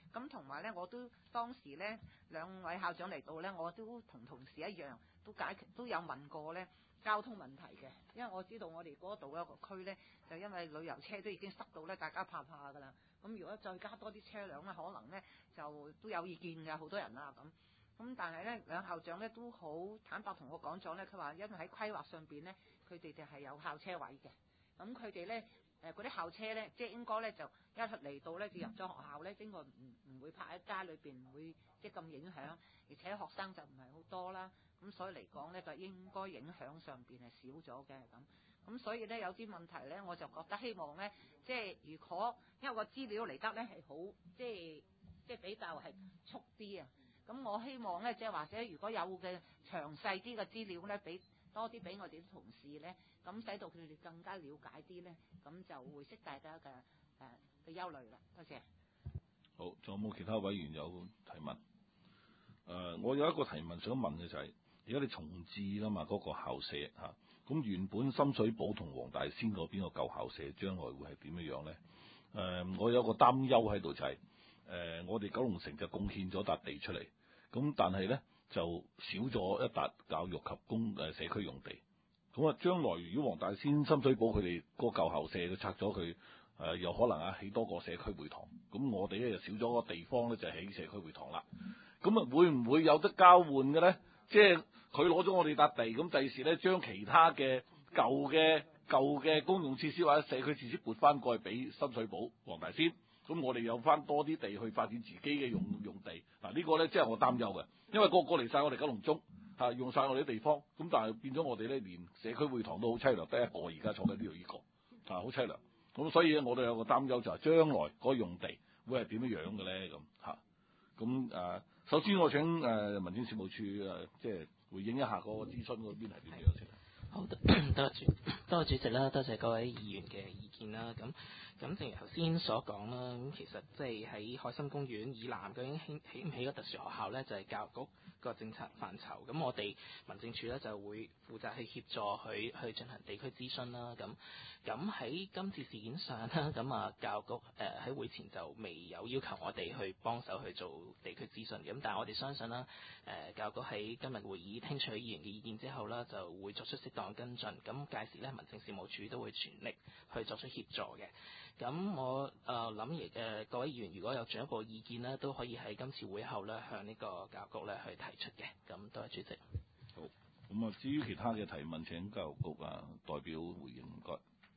咁同埋咧，我都當時咧兩位校長嚟到咧，我都同同事一樣，都有問過咧交通問題嘅，因為我知道我哋嗰度一個區咧，就因為旅遊車都已經塞到咧，大家怕㗎啦。咁如果再加多啲車輛咧，可能咧就都有意見㗎，好多人啦咁。咁但係咧，兩校長咧都好坦白同我講咗咧，佢話因為喺規劃上邊咧，佢哋係有校車位嘅。咁佢哋咧嗰啲校車咧，即係應該咧就一嚟到咧就入咗學校咧，應該唔會泊喺街裏邊，唔會即係咁影響，而且學生就唔係好多啦。咁所以嚟講咧，就應該影響上邊係少咗嘅咁。咁所以咧有啲問題咧，我就覺得希望咧，即係如果因為個資料嚟得咧係好，即係比較係速啲啊。咁我希望咧，即係或者如果有嘅詳細啲嘅資料咧，多啲俾我哋啲同事咧，咁使到佢哋更加了解啲咧，咁就會識大家嘅憂慮啦。多謝。 好，仲有冇其他委員有提問？我有一個提問想問嘅就係，而家你重置啦嘛，嗰個校舍嚇，咁原本深水埗同黃大仙嗰邊個舊校舍，將來會係點樣樣咧？我有個擔憂喺度就係，我哋九龍城就貢獻咗笪地出嚟。咁但係咧就少咗一笪教育及社區用地。咁啊，將來如果黃大仙、深水埗佢哋嗰個舊校舍佢拆咗佢，又可能起多個社區會堂。咁我哋咧就少咗個地方咧，就起社區會堂啦。咁啊，會唔會有得交換嘅咧？即係佢攞咗我哋笪地，咁第時咧將其他嘅舊嘅公用設施或者社區設施撥翻過去俾深水埗、黃大仙。咁我哋有翻多啲地去發展自己嘅用地，嗱、呢個咧即係我擔憂嘅，因為個個嚟晒我哋九龍中用晒我哋啲地方，咁但係變咗我哋咧連社區會堂都好凄涼，得一個而家坐緊呢度呢個好凄涼，咁所以咧我哋有個擔憂就係將來嗰個用地會係點樣樣嘅咧咁首先我請民政事務處即係回應一下嗰個諮詢嗰邊係點樣先。 好，多謝主席啦，多謝各位議員嘅意見啦。咁正如頭先所講啦，咁其實即係喺海心公園以南究竟起唔起個特殊學校咧，就係教育局個政策範疇。咁我哋民政處咧就會負責去協助佢去進行地區諮詢啦。咁喺今次事件上啦，咁教育局喺會前就未有要求我哋去幫手去做地區諮詢。咁但係我哋相信啦，教育局喺今日會議聽取議員嘅意見之後啦，就會作出適當跟進。咁屆時咧，民政事務處都會全力去作出協助嘅。咁我諗各位議員如果有進一步意見咧，都可以喺今次會後咧向呢個教育局咧去提出嘅。咁多謝主席。 好，咁至於其他嘅提問，請教育局代表回應，唔該。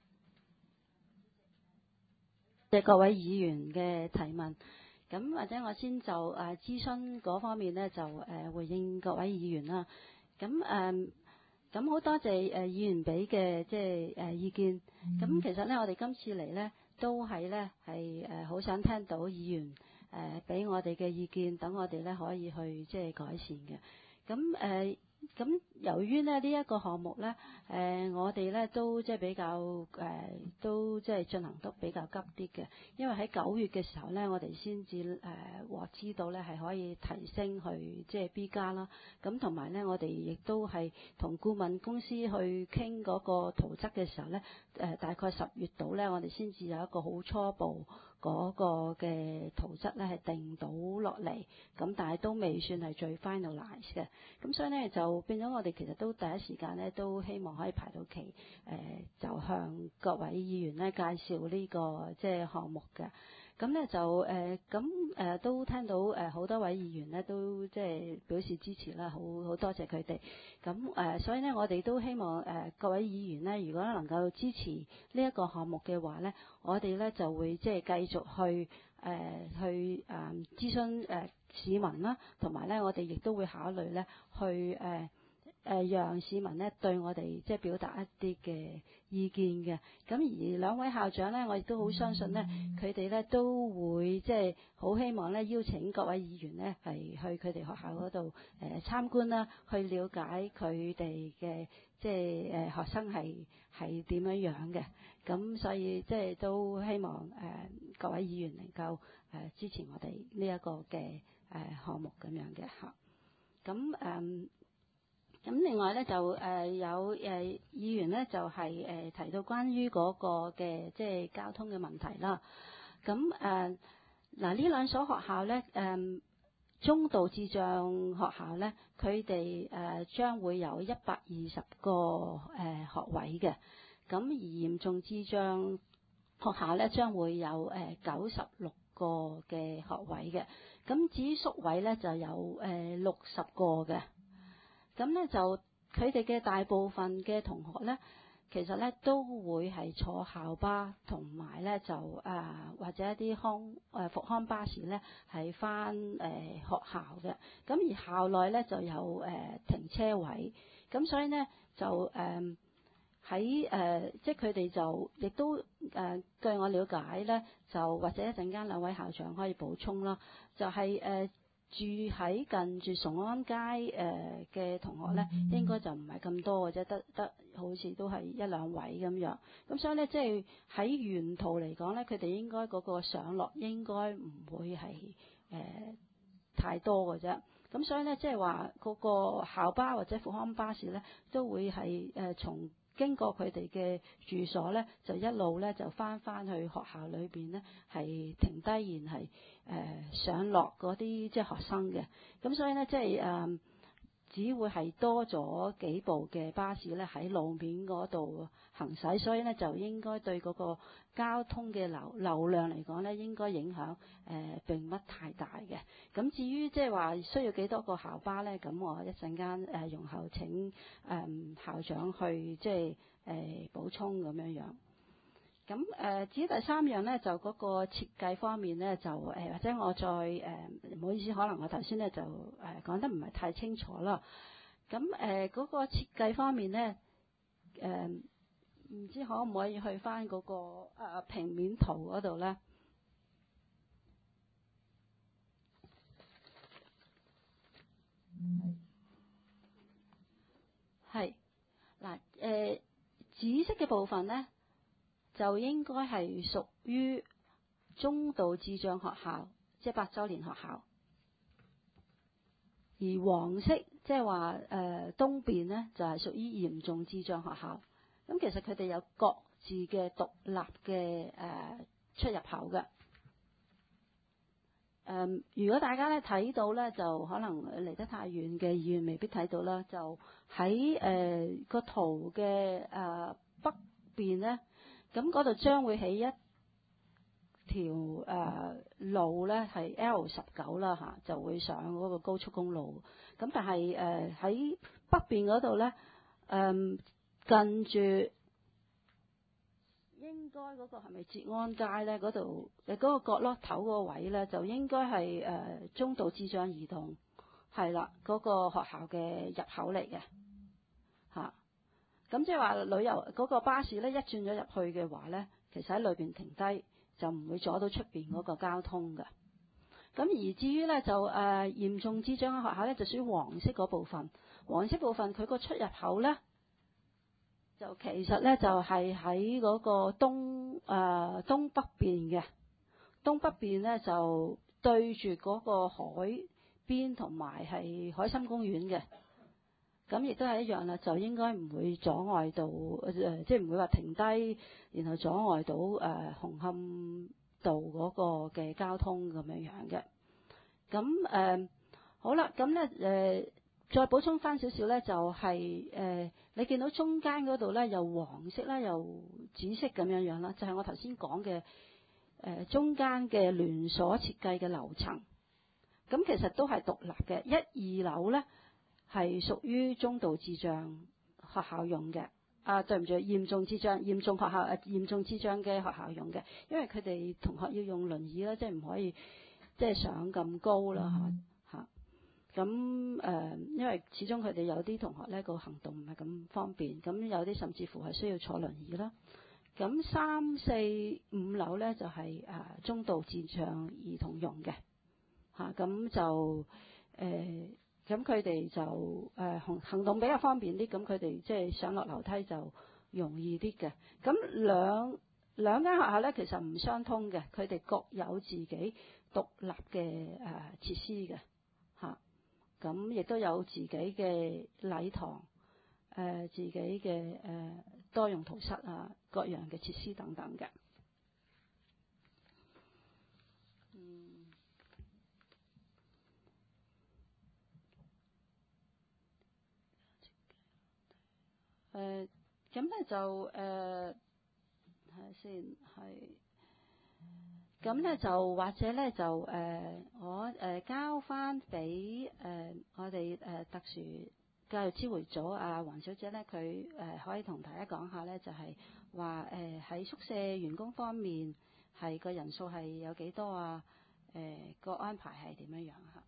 謝各位議員嘅提問。咁或者我先就諮詢嗰方面咧，就回應各位議員啦。咁好多謝議員俾嘅即係意見。咁其實咧，我哋今次嚟咧都係咧係好想聽到議員俾我哋嘅意見，等我哋咧可以去即係改善嘅。咁由於咧呢一個項目咧，我哋咧都即係比較都即係進行得比較急啲嘅，因為喺9月嘅時候咧，我哋先至獲知道咧係可以提升去即係 B 加啦。咁同埋咧，我哋亦都係同顧問公司去傾嗰個圖則嘅時候咧，大概10月度咧，我哋先至有一個好初步嗰個嘅圖則咧係定到落嚟，咁但係都未算係最 finalize 嘅。咁所以咧就變咗我哋其實都第一時間咧都希望可以排到期，就向各位議員咧介紹呢個即係項目嘅。咁咧就都聽到好多位議員咧都即係表示支持啦，好多謝佢哋。咁所以咧我哋都希望各位議員咧，如果能夠支持呢一個項目嘅話咧，我哋咧就會即係繼續去諮詢市民啦，同埋咧我哋亦都會考慮咧去讓市民咧對我哋即係表達一啲嘅意見嘅。咁而兩位校長咧，我亦都好相信咧，佢哋咧都會即係好希望咧邀請各位議員咧係去佢哋學校嗰度參觀啦，去了解佢哋嘅即係學生係點樣樣嘅。咁所以即係都希望各位議員能夠支持我哋呢一個嘅項目咁樣嘅嚇。咁另外咧就有議員咧就係提到關於嗰個嘅即係交通嘅問題啦。咁嗱，呢兩所學校咧，中度智障學校咧，佢哋將會有120個學位嘅，咁而嚴重智障學校咧將會有96個嘅學位嘅，咁至於宿位咧就有60個嘅，咁咧就佢哋嘅大部分嘅同學咧，其實咧都會係坐校巴，同埋咧就或者一啲復康巴士咧係返學校嘅。咁而校內咧就有停車位，咁所以咧就喺即係佢哋就亦都據我了解咧，就或者一陣間兩位校長可以補充啦，就係住喺近住崇安街嘅同學咧，應該就唔係咁多嘅啫，得好似都係1、2位咁樣。咁所以咧，即係喺沿途嚟講咧，佢哋應該嗰個上落應該唔會係太多嘅啫。咁所以咧，即係話嗰個校巴或者復康巴士咧，都會係從經過佢哋嘅住所咧，就一路咧就翻去學校裏邊咧，係停低然係上落嗰啲即係學生嘅。咁所以咧，即係只會係多咗幾部嘅巴士咧喺路面嗰度行駛，所以咧就應該對嗰個交通嘅流量嚟講咧，應該影響並不太大嘅。咁至於即係話需要幾多個校巴咧，咁我一陣間容後請校長去即係補充咁樣樣。咁至於第三樣咧，就嗰個設計方面咧，就或者我再唔好意思，可能我頭先咧就講得唔係太清楚啦。咁嗰個設計方面咧，唔知可唔可以去返嗰個平面圖嗰度咧？係嗱紫色嘅部分咧，就應該係屬於中度智障學校，即係8週年學校。而黃色即係話東邊咧，就係屬於嚴重智障學校。咁其實佢哋有各自嘅獨立嘅出入口嘅。如果大家咧睇到咧，就可能離得太遠嘅議員未必睇到啦。就喺個圖嘅北邊咧，咁嗰度將會起一條路咧，係 L19啦嚇，就會上嗰個高速公路。咁但係喺北邊嗰度咧，近住應該嗰個係咪捷安街咧？嗰度嗰個角落頭嗰個位咧，就應該係中度智障兒童係啦，嗰個學校嘅入口嚟嘅嚇。咁即係話旅遊嗰個巴士咧，一轉咗入去嘅話咧，其實喺裏邊停低就唔會阻到出邊嗰個交通嘅。咁而至於咧就嚴重智障嘅學校咧，就屬於黃色嗰部分。黃色部分佢個出入口咧，就其實咧就係喺嗰個東北邊嘅。東北邊咧就對住嗰個海邊同埋係海心公園嘅。咁亦都係一樣啦，就應該唔會阻礙到即係唔會話停低，然後阻礙到紅磡道嗰個嘅交通咁樣樣嘅。咁好啦，咁咧再補充翻少少咧，就係你見到中間嗰度咧，又黃色啦，又紫色咁樣樣啦，就係我頭先講嘅中間嘅聯鎖設計嘅樓層。咁其實都係獨立嘅，1、2樓咧係屬於中度智障學校用嘅。對唔住，嚴重智障嚴重智障嘅學校用嘅，因為佢哋同學要用輪椅啦，即係唔可以即係上咁高啦嚇。咁因為始終佢哋有啲同學咧個行動唔係咁方便，咁有啲甚至乎係需要坐輪椅啦。咁3、4、5樓咧就係中度智障兒童用嘅嚇，咁就咁佢哋就行動比較方便啲，咁佢哋即係上落樓梯就容易啲嘅。咁兩間學校咧其實唔相通嘅，佢哋各有自己獨立嘅設施嘅嚇。咁亦都有自己嘅禮堂，自己嘅多用途室啊，各樣嘅設施等等嘅。 咁咧就睇下先係。咁咧就或者咧就我交翻俾我哋特殊教育支援組啊黃小姐咧，佢可以同大家講下咧，就係話喺宿舍員工方面係個人數係有幾多啊？個安排係點樣樣嚇？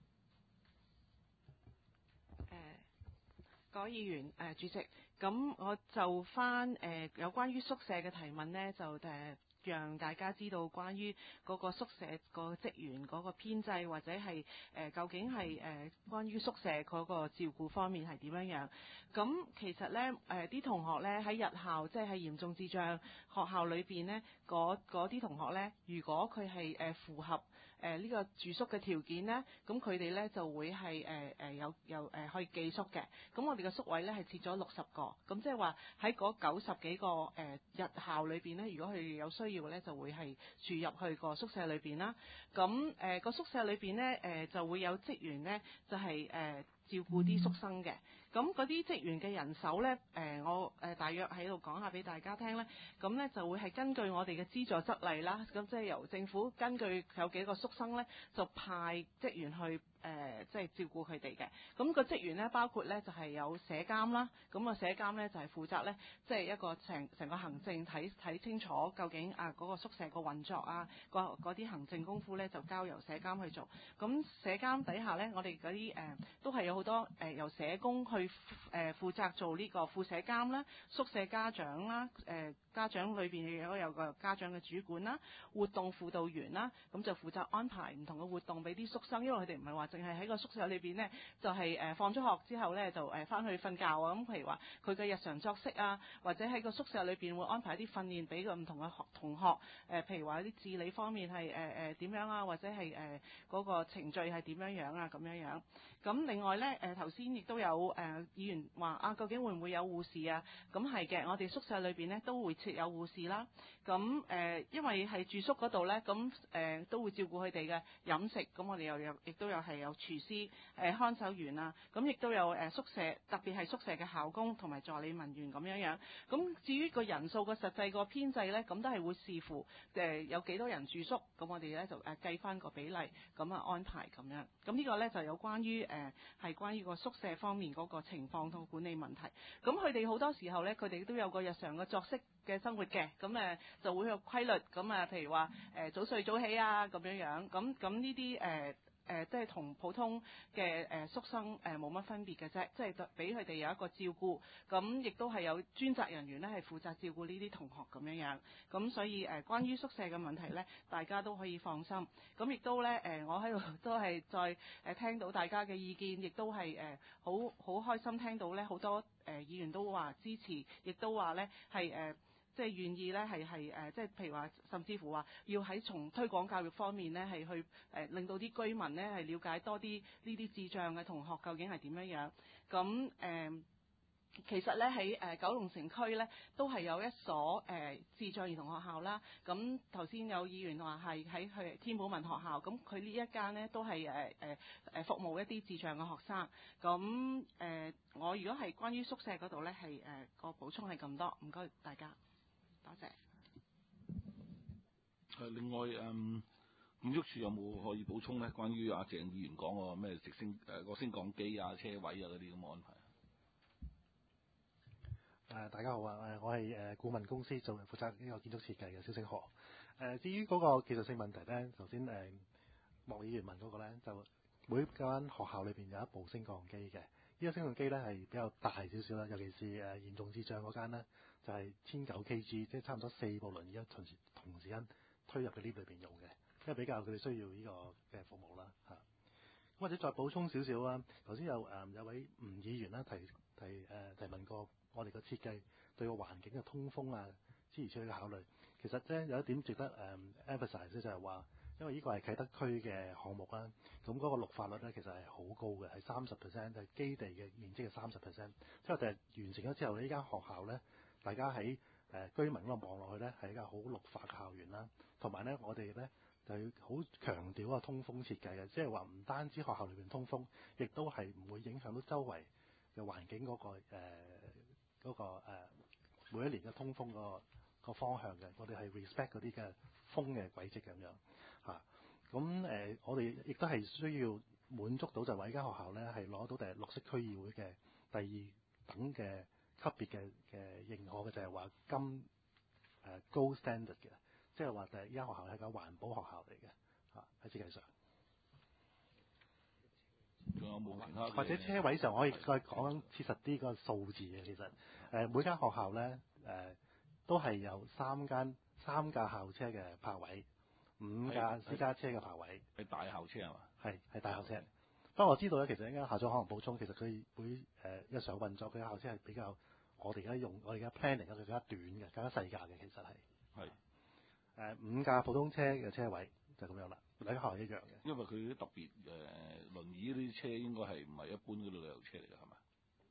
各位議員主席，咁我就翻有關於宿舍嘅提問呢，就讓大家知道關於嗰個宿舍個職員嗰個編制，或者係究竟係關於宿舍嗰個照顧方面係點樣樣。咁其實呢，啲同學呢喺日校，即係喺嚴重智障學校裏邊呢，嗰啲同學呢，如果佢係符合呢個住宿嘅條件呢，咁佢哋呢就會係有可以寄宿嘅。咁我哋嘅宿位呢係設咗60個，咁即係話喺嗰90幾個日校裏邊呢，如果佢哋有需要呢，就會係住入去個宿舍裏邊啦。咁個宿舍裏邊呢，就會有職員呢，就係照顧啲宿生嘅。咁嗰啲職員嘅人手呢，我大約喺度講下俾大家聽呢。咁呢就會係根據我哋嘅資助則例啦，咁即係由政府根據有幾個宿生呢，就派職員去即係照顧佢哋嘅。咁個職員呢，包括呢就係有社監啦，咁個社監呢，就係負責呢，即係一個成個行政睇清楚究竟嗰個宿舍個運作啊，嗰啲行政功夫呢，就交由社監去做。咁社監底下呢，我哋嗰啲都係有好多由社工去負責做呢個副社監啦、宿舍家長啦、家長裏邊有個家長嘅主管啦、活動輔導員啦，咁就負責安排唔同嘅活動俾啲宿生，因為佢哋唔係話淨係喺個宿舍裏邊呢，就係放咗學之後呢，就翻去瞓覺啊。咁譬如話佢嘅日常作息啊，或者喺個宿舍裏邊會安排一啲訓練俾個唔同嘅同學，譬如話啲自理方面係點樣啊，或者係嗰個程序係點樣樣啊咁樣樣。咁另外呢，頭先亦都有議員話究竟會唔會有護士啊？咁係嘅，我哋宿舍裏邊呢都會設有護士啦。咁因為係住宿嗰度呢，咁都會照顧佢哋嘅飲食。咁我哋亦都有係有廚師、看守員啊。咁亦都有宿舍，特別係宿舍嘅校工同埋助理文員咁樣樣。咁至於個人數個實際個編制呢，咁都係會視乎有幾多人住宿。咁我哋呢就計翻個比例咁安排咁樣。咁呢個呢，就有關於係關於個宿舍方面嗰個情況同管理問題。咁佢哋好多時候呢，佢哋都有個日常嘅作息嘅生活嘅，咁就會有規律。咁譬如話早睡早起啊咁樣樣。咁呢啲即係同普通嘅宿生冇乜分別嘅啫，即係俾佢哋有一個照顧。咁亦都係有專責人員呢係負責照顧呢啲同學咁樣樣。咁所以關於宿舍嘅問題呢，大家都可以放心。咁亦都呢，我喺度都係再聽到大家嘅意見，亦都係好開心聽到呢好多議員都話支持，亦都話呢係即係願意咧，即係譬如話，甚至乎話要喺從推廣教育方面咧，係去令到啲居民咧係了解多啲呢啲智障嘅同學究竟係點樣樣。咁其實咧喺九龍城區咧都係有一所智障兒童學校啦。咁頭先有議員話係喺天寶文學校，咁佢呢一間呢都係服務一啲智障嘅學生。咁我如果係關於宿舍嗰度咧，係個補充係咁多，唔該大家。多謝。 另外建築署有冇可以補充咧？關於阿鄭議員講個咩直升個升降機啊、車位啊嗰啲咁嘅安排。 大家好啊！我係顧問公司做負責呢個建築設計嘅蕭星河。至於嗰個技術性問題咧，頭先莫議員問嗰個咧，就每間學校裏邊有一部升降機嘅。呢個升降機咧係比較大少少啦，尤其是嚴重智障嗰間咧，就係1900 kg，即係差唔多4部輪椅同時間推入嘅 lift 裏邊用嘅，因為比較佢哋需要呢個嘅服務啦嚇。或者再補充少少啊，頭先有位吳議員啦提問過我哋個設計對個環境嘅通風啊諸如此類嘅考慮。其實咧有一點值得emphasize 就係話，因為呢個係啟德區嘅項目啦，咁嗰個綠化率咧其實係好高嘅，係30%，係基地嘅面積嘅30%。即係我哋完成咗之後呢間學校咧，大家喺居民嗰度望落去咧係一間好綠化嘅校園啦，同埋咧我哋咧就要好強調個通風設計嘅，即係話唔單止學校裏邊通風，亦都係唔會影響到周圍嘅環境嗰個嗰個每一年嘅通風個方向嘅，我哋係 respect 嗰啲嘅風嘅軌跡咁樣嚇。咁我哋亦都係需要滿足到就話呢間學校咧係攞到綠色區議會嘅第二等嘅級別嘅認可嘅，就係話金高 standard 嘅，即係話呢間學校係個環保學校嚟嘅嚇，喺設計上。 仲有冇其他？ 或者車位上可以再講切實啲個數字嘅，其實每間學校咧都係有3架校車嘅泊位，5架私家車嘅泊位。 係大校車係嘛？ 係大校車。不過我知道咧，其實一間校長可能補充，其實佢會日常運作佢嘅校車係比較我哋而家 planning 嘅更加短嘅，更加細架嘅，其實係。係。5架普通車嘅車位就咁樣啦，兩間學校一樣嘅。 因為佢啲特別輪椅呢啲車應該係唔係一般嗰啲旅遊車嚟㗎，係咪？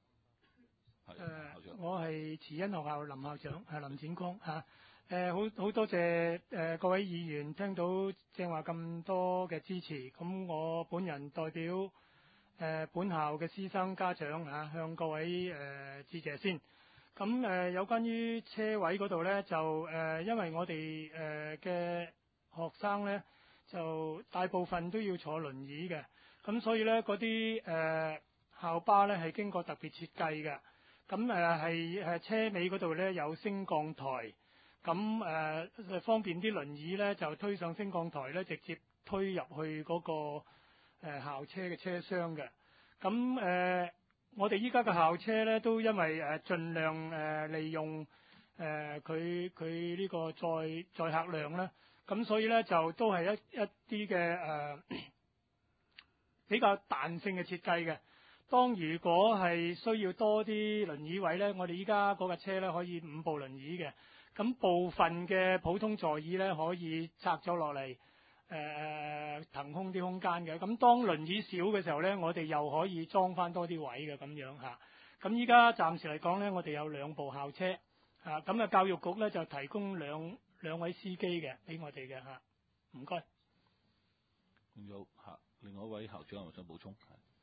我係慈恩學校林校長，係林展光嚇。好多謝各位議員聽到正話咁多嘅支持，咁我本人代表本校嘅師生家長嚇向各位致謝先。咁有關於車位嗰度咧，就因為我哋嘅學生咧就大部分都要坐輪椅嘅，咁所以咧嗰啲校巴咧係經過特別設計嘅。咁係車尾嗰度咧有升降台，咁方便啲輪椅咧就推上升降台咧，直接推入去嗰個校車嘅車廂嘅。咁我哋依家嘅校車咧都因為盡量利用佢呢個載客量咧，咁所以咧就都係一啲嘅比較彈性嘅設計嘅。當如果係需要多啲輪椅位咧，我哋依家嗰架車咧可以5部輪椅嘅，咁部分嘅普通座椅咧可以拆咗落嚟，騰空啲空間嘅。咁當輪椅少嘅時候咧，我哋又可以裝翻多啲位嘅咁樣嚇。咁依家暫時嚟講咧，我哋有2部校車嚇，咁教育局咧就提供兩位司機嘅俾我哋嘅嚇。唔該。 仲有嚇，另外一位校長我想補充。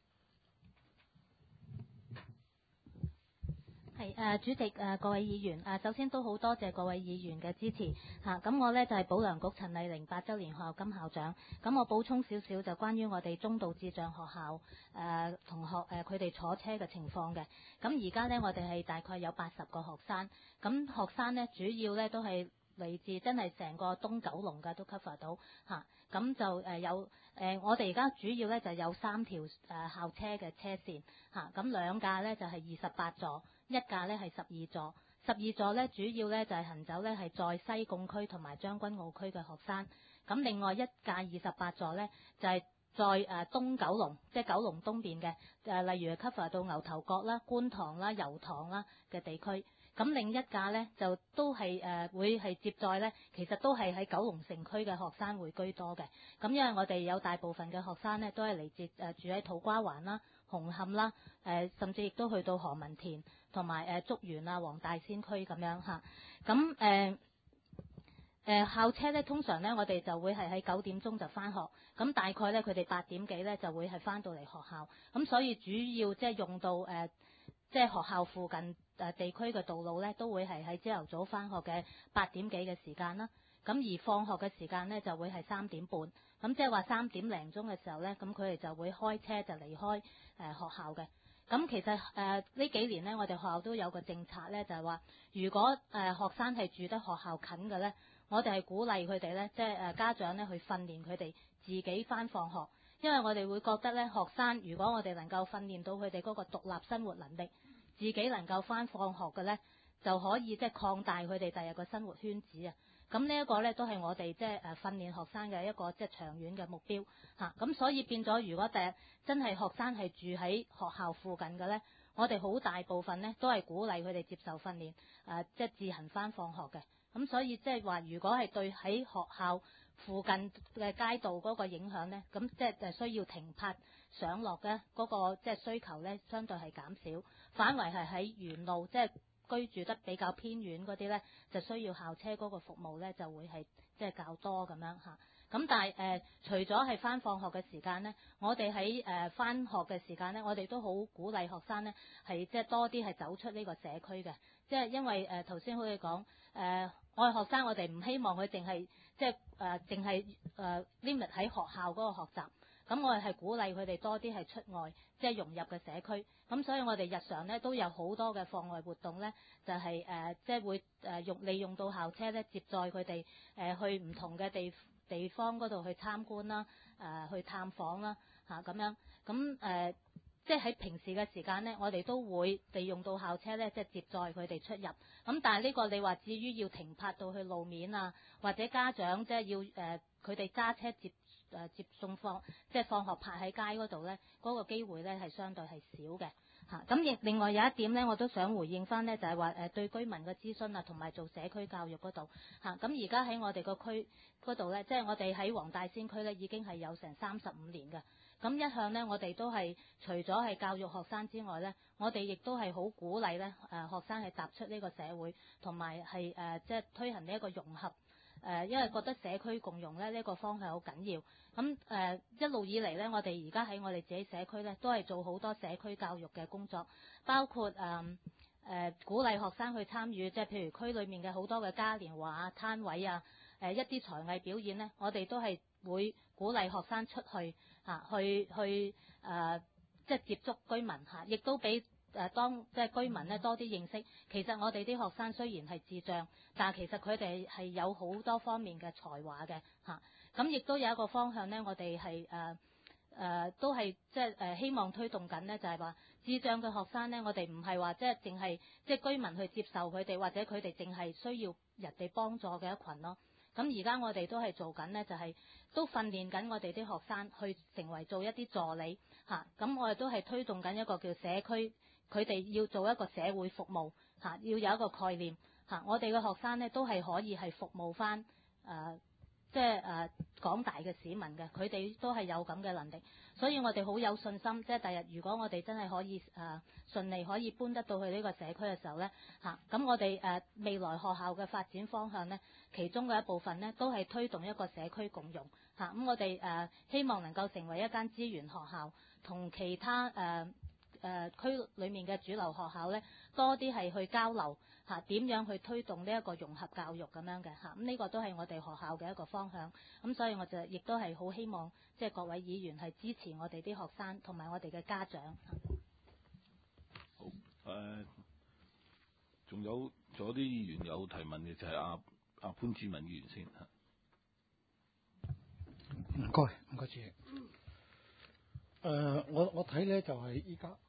係主席各位議員首先都好多謝各位議員嘅支持嚇。咁我呢就係保良局陳麗玲8週年學校金校長。咁我補充少少就關於我哋中度智障學校同學佢哋坐車嘅情況嘅。咁而家呢，我哋係大概有80個學生。咁學生呢，主要呢都係嚟自真係成個東九龍嘅都 cover 到嚇。咁就有我哋而家主要呢就有3條校車嘅車線嚇。咁2架呢就係28座。1架呢係12座，12座呢主要呢就係行走呢係在西貢區同埋將軍澳區嘅學生。咁另外1架28座呢就係在東九龍，即係九龍東邊嘅例如 cover 到牛頭角啦、觀塘啦、油塘啦嘅地區。咁另1架呢就都係會係接載呢，其實都係喺九龍城區嘅學生會居多嘅。咁因為我哋有大部分嘅學生呢都係嚟自住喺土瓜灣啦、紅磡啦，甚至亦都去到何文田同埋竹園啊、黃大仙區咁樣嚇。咁校車咧，通常咧我哋就會係喺9點鐘就翻學，咁大概咧佢哋8點幾咧就會係翻到嚟學校，咁所以主要即係用到即係學校附近地區嘅道路咧，都會係喺朝頭早翻學嘅8點幾嘅時間啦。咁而放學嘅時間咧就會係3點半，咁即係話3點零鐘嘅時候咧，咁佢哋就會開車就離開學校嘅。咁其實呢幾年咧，我哋學校都有個政策咧，就係話如果學生係住得學校近嘅咧，我哋係鼓勵佢哋咧，即係家長咧去訓練佢哋自己翻放學，因為我哋會覺得咧，學生如果我哋能夠訓練到佢哋嗰個獨立生活能力，自己能夠翻放學嘅咧，就可以即係擴大佢哋第日個生活圈子啊。咁呢一個咧都係我哋即係訓練學生嘅一個即係長遠嘅目標嚇。咁所以變咗，如果第日真係學生係住喺學校附近嘅咧，我哋好大部分咧都係鼓勵佢哋接受訓練，即係自行翻放學嘅。咁所以即係話，如果係對喺學校附近嘅街道嗰個影響咧，咁即係需要停泊上落嘅嗰個即係需求咧，相對係減少，反為係喺沿路即係居住得比較偏遠嗰啲咧，就需要校車嗰個服務咧，就會係即係較多咁樣嚇。 咁但係除咗係翻放學嘅時間咧，我哋喺翻學嘅時間咧，我哋都好鼓勵學生咧係即係多啲係走出呢個社區嘅，即係因為頭先好似講我哋學生，我哋唔希望佢淨係即係淨係limit 喺學校嗰個學習。咁我哋係鼓勵佢哋多啲係出外，即係融入嘅社區。咁所以我哋日常咧都有好多嘅課外活動咧，就係即係會利用到校車咧接載佢哋去唔同嘅地方嗰度去參觀啦，去探訪啦咁樣。咁即係喺平時嘅時間咧，我哋都會利用到校車咧，即係接載佢哋出入。咁但係呢個你話至於要停泊到去路面啊，或者家長即係要佢哋揸車接送即係放學泊喺街嗰度咧，嗰個機會咧係相對係少嘅嚇。咁另外有一點咧，我都想回應翻咧，就係話對居民嘅諮詢啊，同埋做社區教育嗰度嚇。咁而家喺我哋個區嗰度咧，即係我哋喺黃大仙區咧已經係有成35年嘅。咁一向咧，我哋都係除咗係教育學生之外咧，我哋亦都係好鼓勵咧學生係踏出呢個社會，同埋係即係推行呢一個融合。因為覺得社區共融咧呢個方向好緊要，咁一路以嚟咧，我哋而家喺我哋自己社區咧，都係做好多社區教育嘅工作，包括鼓勵學生去參與，即係譬如區裏面嘅好多嘅嘉年華啊、攤位啊、一啲才藝表演咧，我哋都係會鼓勵學生出去去即係接觸居民亦都俾當即係居民咧多啲認識。其實我哋啲學生雖然係智障，但係其實佢哋係有好多方面嘅才華嘅咁亦都有一個方向咧，我哋係都係即係希望推動緊咧，就係話智障嘅學生咧，我哋唔係話即係淨係即係居民去接受佢哋，或者佢哋淨係需要人哋幫助嘅一群咯。咁而家我哋都係做緊咧，就係都訓練緊我哋啲學生去成為做一啲助理咁我哋都係推動緊一個叫社區。佢哋要做一個社會服務要有一個概念我哋嘅學生咧都係可以係服務翻即係廣大嘅市民嘅，佢哋都係有咁嘅能力，所以我哋好有信心，即係第日如果我哋真係可以順利可以搬得到去呢個社區嘅時候咧咁我哋未來學校嘅發展方向咧，其中嘅一部分咧都係推動一個社區共融咁我哋希望能夠成為一間資源學校，同其他區裏面嘅主流學校咧，多啲係去交流點樣去推動呢一個融合教育咁樣嘅咁呢個都係我哋學校嘅一個方向。咁所以我就亦都係好希望即係各位議員係支持我哋啲學生同埋我哋嘅家長。 好仲有啲議員有提問嘅，就係阿潘志文議員先唔該主席。我睇咧就係依家。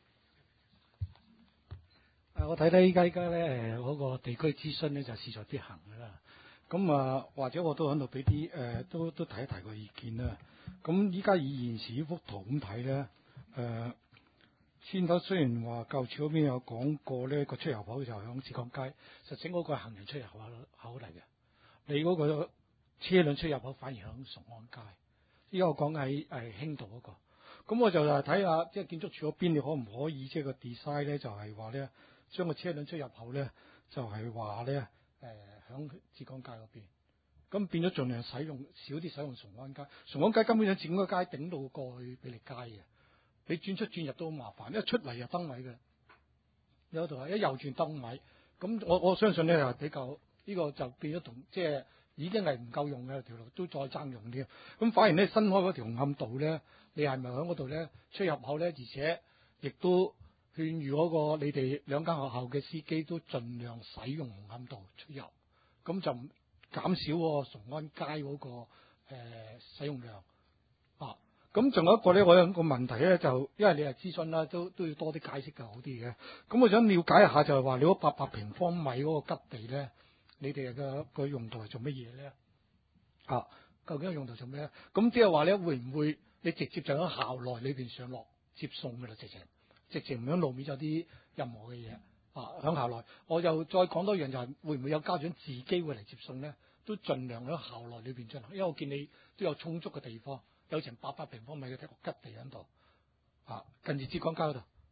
我睇咧依家咧嗰個地區諮詢咧就勢在必行㗎啦。咁或者我都喺度俾啲都提一提個意見啦。咁依家以現時呢幅圖咁睇咧，先頭雖然話教署嗰邊有講過咧個出入口就響浙江街，實情嗰個係行人出入口嚟嘅。你嗰個車輛出入口反而響崇安街。依家我講係興道嗰個。咁我就睇下即係建築署嗰邊，你可唔可以即係個 design 咧，就係話咧將個車輛出入口咧，就係話咧響浙江街嗰邊，咁變咗盡量少啲使用崇安街。崇安街根本上整個街頂到過去俾你街嘅，你轉出轉入都好麻煩，一出嚟又燈位嘅，有度係一右轉燈位。咁我相信咧係比較呢個就變咗同即係已經係唔夠用嘅條路，都再爭用啲。咁反而咧新開嗰條紅磡道咧，你係咪喺嗰度咧出入口咧？而且亦都勸喻嗰個你哋兩間學校嘅司機都盡量使用紅磡道出入，咁就減少個崇安街嗰個使用量咁仲有一個咧，我有一個問題咧，就因為你係諮詢啦，都要多啲解釋就好啲嘅。咁我想了解一下，就係話你嗰800平方米嗰個吉地咧，你哋嘅個用途係做乜嘢咧？究竟個用途做咩咧？咁即係話咧，會唔會你直接就喺校內裏邊上落接送㗎啦？直情唔喺路面有啲任何嘅嘢喺校內。我又再講多樣，就係會唔會有家長自己會嚟接送咧？都盡量喺校內裏邊進行，因為我見你都有充足嘅地方，有成800平方米嘅吉地喺度近住浙江街嗰度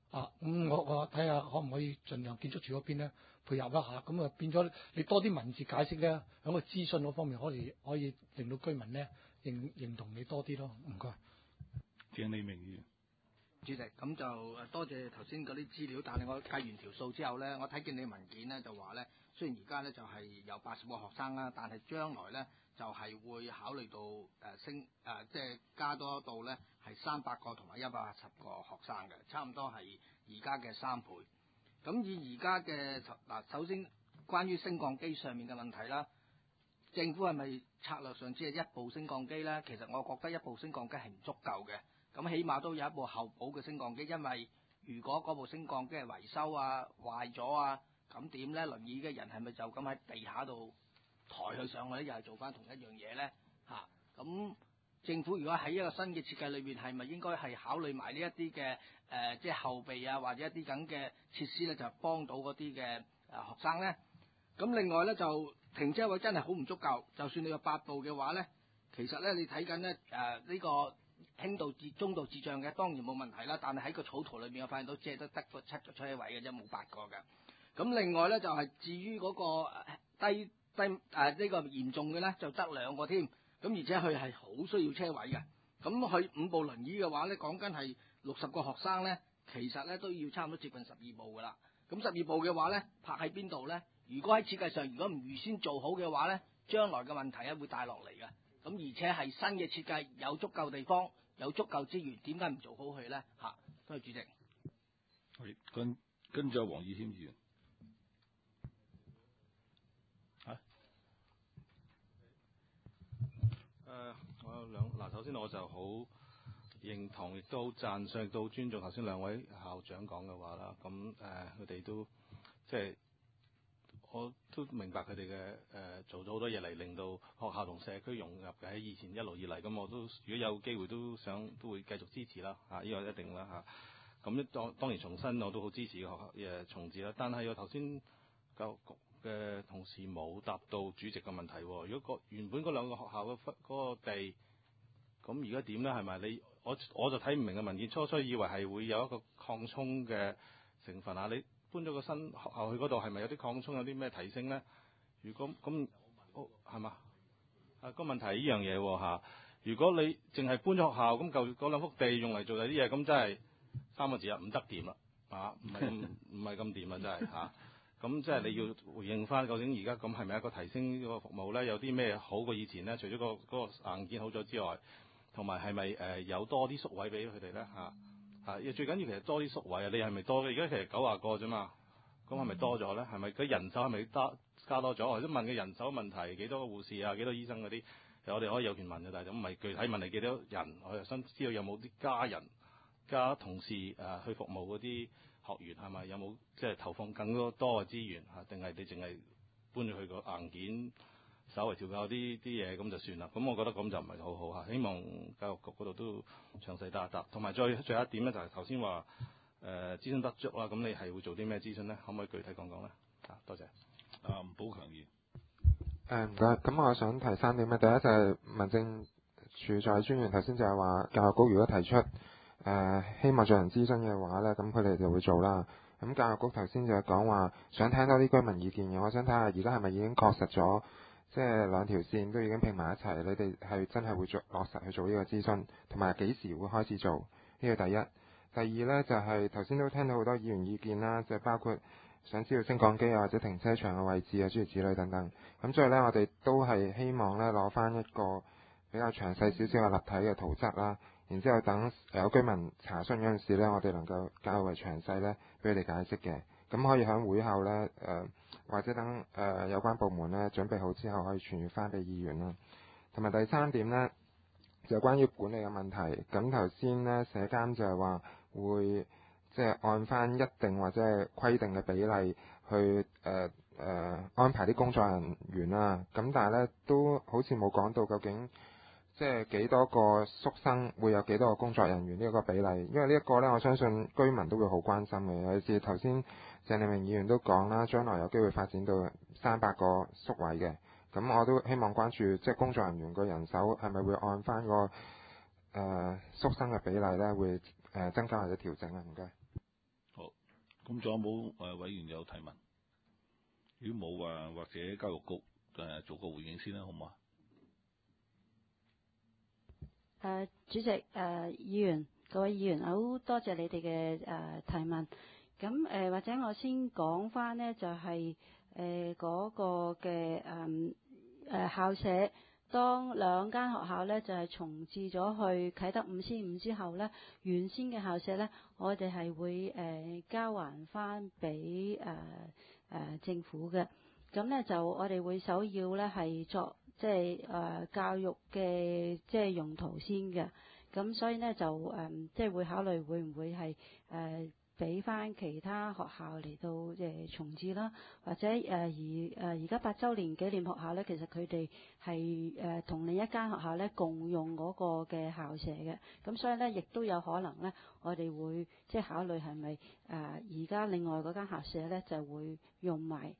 我睇下可唔可以盡量建築署嗰邊咧配合一下，咁啊變咗你多啲文字解釋咧，喺個諮詢嗰方面可以令到居民咧認同你多啲咯。唔該。 鄭利明議員。 主席，咁就多謝頭先嗰啲資料，但係我計完條數之後咧，我睇見你文件咧就話咧，雖然而家咧就係有80個學生啦，但係將來咧就係會考慮到即係加多到咧係300個同埋180個學生嘅，差唔多係而家嘅3倍。咁以而家嘅首先關於升降機上面嘅問題啦，政府係咪策略上只係一部升降機咧？其實我覺得一部升降機係唔足夠嘅。咁起碼都有一部後補嘅升降機，因為如果嗰部升降機係維修啊、壞咗啊，咁點咧？輪椅嘅人係咪就咁喺地下度抬佢上去咧？又係做翻同一樣嘢咧？咁政府如果喺一個新嘅設計裏邊，係咪應該係考慮埋呢一啲嘅即係後備啊，或者一啲咁嘅設施咧，就幫到嗰啲嘅學生咧？咁另外咧就停車位真係好唔足夠，就算你有8部嘅話咧，其實咧你睇緊咧呢個輕度至中度智障嘅當然冇問題啦，但係喺個草圖裏面我發現到只係得個7個車位嘅啫，冇8個嘅。咁另外咧就係至於嗰個低呢個嚴重嘅咧就得2個添，咁而且佢係好需要車位嘅。咁佢5部輪椅嘅話咧，講緊係60個學生咧，其實咧都要差唔多接近12部噶啦。咁12部嘅話咧，泊喺邊度咧？如果喺設計上如果唔預先做好嘅話咧，將來嘅問題咧會帶落嚟嘅。咁而且係新嘅設計，有足夠地方。有足夠資源，點解唔做好佢咧？多謝主席。 係跟住黃義謙議員。 我有首先我就好認同，亦都好讚賞，亦都好尊重頭先2位校長講嘅話啦。咁佢哋都即係我都明白佢哋嘅做咗好多嘢嚟令到學校同社區融入嘅，喺以前一路以嚟，咁我都如果有機會都會繼續支持啦，呢個一定啦咁當然重新我都好支持學校重置啦。但係我頭先教育局嘅同事冇答到主席嘅問題喎。如果原本嗰2個學校嘅嗰個地，咁而家點咧？係咪我就睇唔明嘅文件，初以為係會有一個擴充嘅成分啊？你搬咗個新學校去嗰度，係咪有啲擴充，有啲咩提升咧？如果咁，係嘛？個問題係呢樣嘢喎。如果你淨係搬咗學校，咁舊嗰2幅地用嚟做第啲嘢，咁真係3個字唔得掂啦，唔係咁掂啊，真係咁即係你要回應翻，究竟而家咁係咪一個提升呢個服務咧？有啲咩好過以前咧？除咗嗰個硬件好咗之外，同埋係咪有多啲宿位俾佢哋咧？最緊要其實多啲宿位啊！你係咪多？而家其實90個啫嘛，咁係咪多咗咧？係咪佢人手係咪加多咗？或者問嘅人手問題，幾多個護士啊，幾多醫生嗰啲，我哋可以有權問嘅，但係咁唔係具體問你幾多人，我又想知道有冇啲加同事去服務嗰啲學員係咪有冇即係投放更多嘅資源定係你淨係搬咗去個硬件稍微調校啲嘢咁就算啦？咁我覺得咁就唔係好好。希望教育局嗰度都詳細答一答。同埋最後一點咧，就係頭先話諮詢不足啦。咁你係會做啲咩諮詢咧？可唔可以具體講講咧？多謝。 吳寶強議員。 唔該。咁我想提3點咧。第一就係民政處在專員頭先就係話，教育局如果提出希望進行諮詢嘅話咧，咁佢哋就會做啦。咁教育局頭先就係講話想聽多啲居民意見嘅，我想睇下而家係咪已經確實咗，即係2條線都已經拼埋一齊，你哋係真係會落實去做呢個諮詢，同埋幾時會開始做？呢個第一。第二呢，就係頭先都聽到好多議員意見啦，就包括想知道升降機啊或者停車場嘅位置啊諸如此類等等。咁所以呢，我哋都係希望呢攞翻一個比較詳細少少嘅立體嘅圖則啦，然之後等有居民查詢嗰陣時呢，我哋能夠較為詳細呢俾佢哋解釋嘅。咁可以喺會後呢，或者等有關部門呢準備好之後，可以傳閱翻俾議員啦。同埋第3點呢，就關於管理嘅問題。咁頭先呢，社監就係話會即係按翻一定或者係規定嘅比例去安排啲工作人員啦。咁但係呢，都好似冇講到究竟即係幾多個宿生會有幾多個工作人員呢一個比例。因為呢一個呢，我相信居民都會好關心嘅。尤其是頭先鄭利明議員都講啦，將來有機會發展到300個宿位嘅。咁我都希望關注即係工作人員個人手係咪會按翻個宿生嘅比例呢會增加或者調整啊？唔該。 咁仲有冇委員有提問？如果冇啊，或者教育局做個回應先啦，好唔好啊？ 主席，議員，各位議員，好多謝你哋嘅提問。咁或者我先講翻呢，就係嗰個嘅校舍。當兩間學校咧就係重置咗去啟德5C5之後咧，原先嘅校舍咧，我哋係會交還翻俾政府嘅。咁咧就我哋會首要咧係作即係教育嘅即係用途先嘅。咁所以咧就即係會考慮會唔會係俾翻其他學校嚟到重置啦，或者而家8週年紀念學校咧，其實佢哋係同另一間學校咧共用嗰個嘅校舍嘅，咁所以咧亦都有可能咧，我哋會即係考慮係咪而家另外嗰間校舍咧就會用埋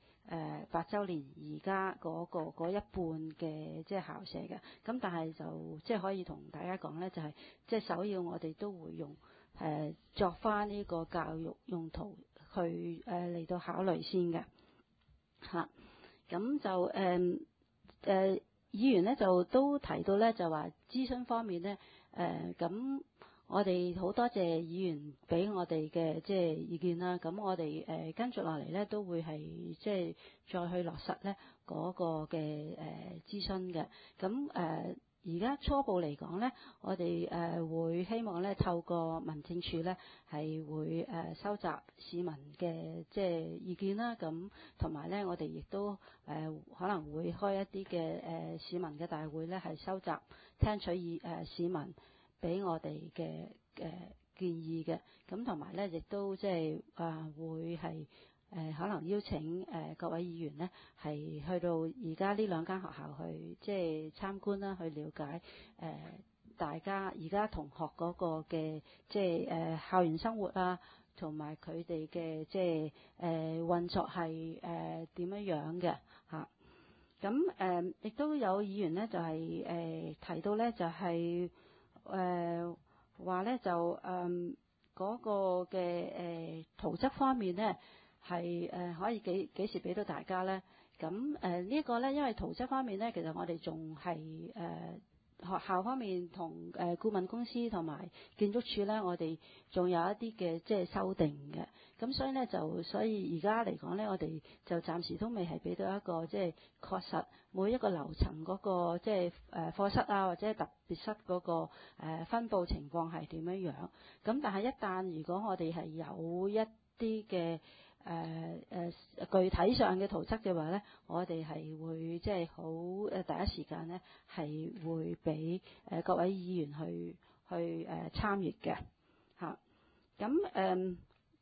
8週年而家嗰一半嘅即係校舍嘅，咁但係就即係可以同大家講咧，就係即係首要我哋都會用。作翻呢個教育用途去嚟到考慮先嘅嚇，咁就議員咧就都提到咧就話諮詢方面咧咁我哋好多謝議員俾我哋嘅即係意見啦，咁我哋跟住落嚟咧都會係即係再去落實咧嗰個嘅諮詢嘅，咁而家初步嚟講咧，我哋會希望咧透過民政處咧係會收集市民嘅即係意見啦，咁同埋咧我哋亦都可能會開一啲嘅市民嘅大會咧，係收集聽取市民俾我哋嘅建議嘅，咁同埋咧亦都即係會係。可能邀請各位議員呢，係去到而家呢兩間學校去即係參觀啦，去了解大家而家同學嗰個嘅即係校園生活啊，同埋佢哋嘅即係運作係點樣嘅嚇。咁亦都有議員呢，就係提到咧就係話咧就嗰個嘅圖則方面咧。係可以幾時俾到大家咧？咁呢個咧，因為圖則方面咧，其實我哋仲係學校方面同顧問公司同埋建築署咧，我哋仲有一啲嘅即係修訂嘅。咁所以咧所以而家嚟講咧，我哋就暫時都未係俾到一個即係確實每一個樓層嗰個即係課室啊或者特別室嗰個分佈情況係點樣樣。咁但係一旦如果我哋係有一啲嘅具體上嘅圖則嘅話咧，我哋係會即係好第一時間咧係會俾各位議員去參與嘅嚇。咁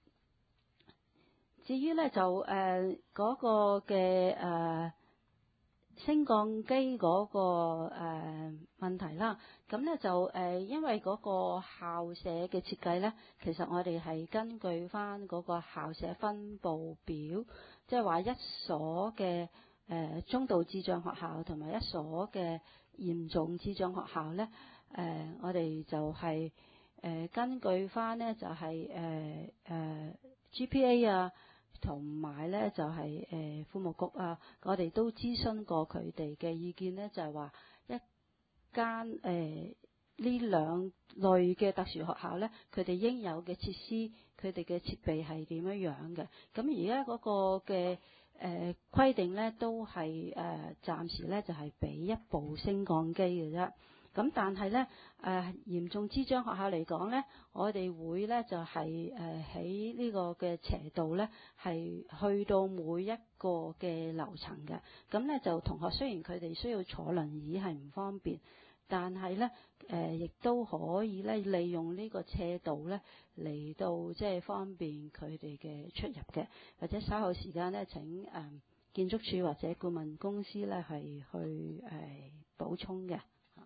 至於咧就嗰個嘅升降機嗰個問題啦，咁咧就因為嗰個校舍嘅設計咧，其實我哋係根據翻嗰個校舍分佈表，即係話一所嘅中度智障學校同埋一所嘅嚴重智障學校咧，我哋就係根據翻咧就係GPA 啊。同埋咧就係庫務局啊，我哋都諮詢過佢哋嘅意見咧，就係話一間呢兩類嘅特殊學校咧，佢哋應有嘅設施，佢哋嘅設備係點樣樣嘅。咁而家嗰個嘅規定咧，都係暫時咧就係俾一部升降機嘅啫。咁但係咧嚴重智障學校嚟講咧，我哋會咧就係喺呢個嘅斜度咧係去到每一個嘅樓層嘅。咁咧就同學雖然佢哋需要坐輪椅係唔方便，但係咧亦都可以咧利用呢個斜度咧嚟到即係方便佢哋嘅出入嘅，或者稍後時間咧請建築署或者顧問公司咧係去補充嘅。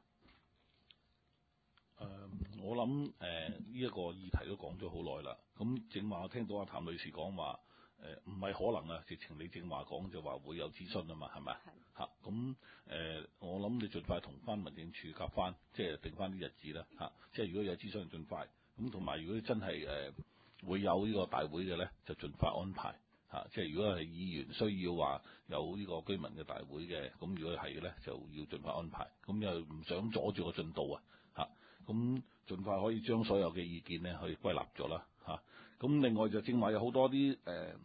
我諗呢一個議題都講咗好耐啦。咁正話我聽到阿譚女士講話，唔係可能啊，直情你正話講就話會有諮詢啊嘛，係咪？嚇咁我諗你盡快同翻民政處夾翻，即係定翻啲日子啦嚇。即係如果有諮詢，盡快咁同埋如果真係會有呢個大會嘅咧，就盡快安排嚇。即係如果係議員需要話有呢個居民嘅大會嘅，咁如果係嘅咧，就要盡快安排。咁又唔想阻住個進度啊嚇。咁盡快可以將所有嘅意見咧去歸納咗啦嚇。咁另外就正話有好多啲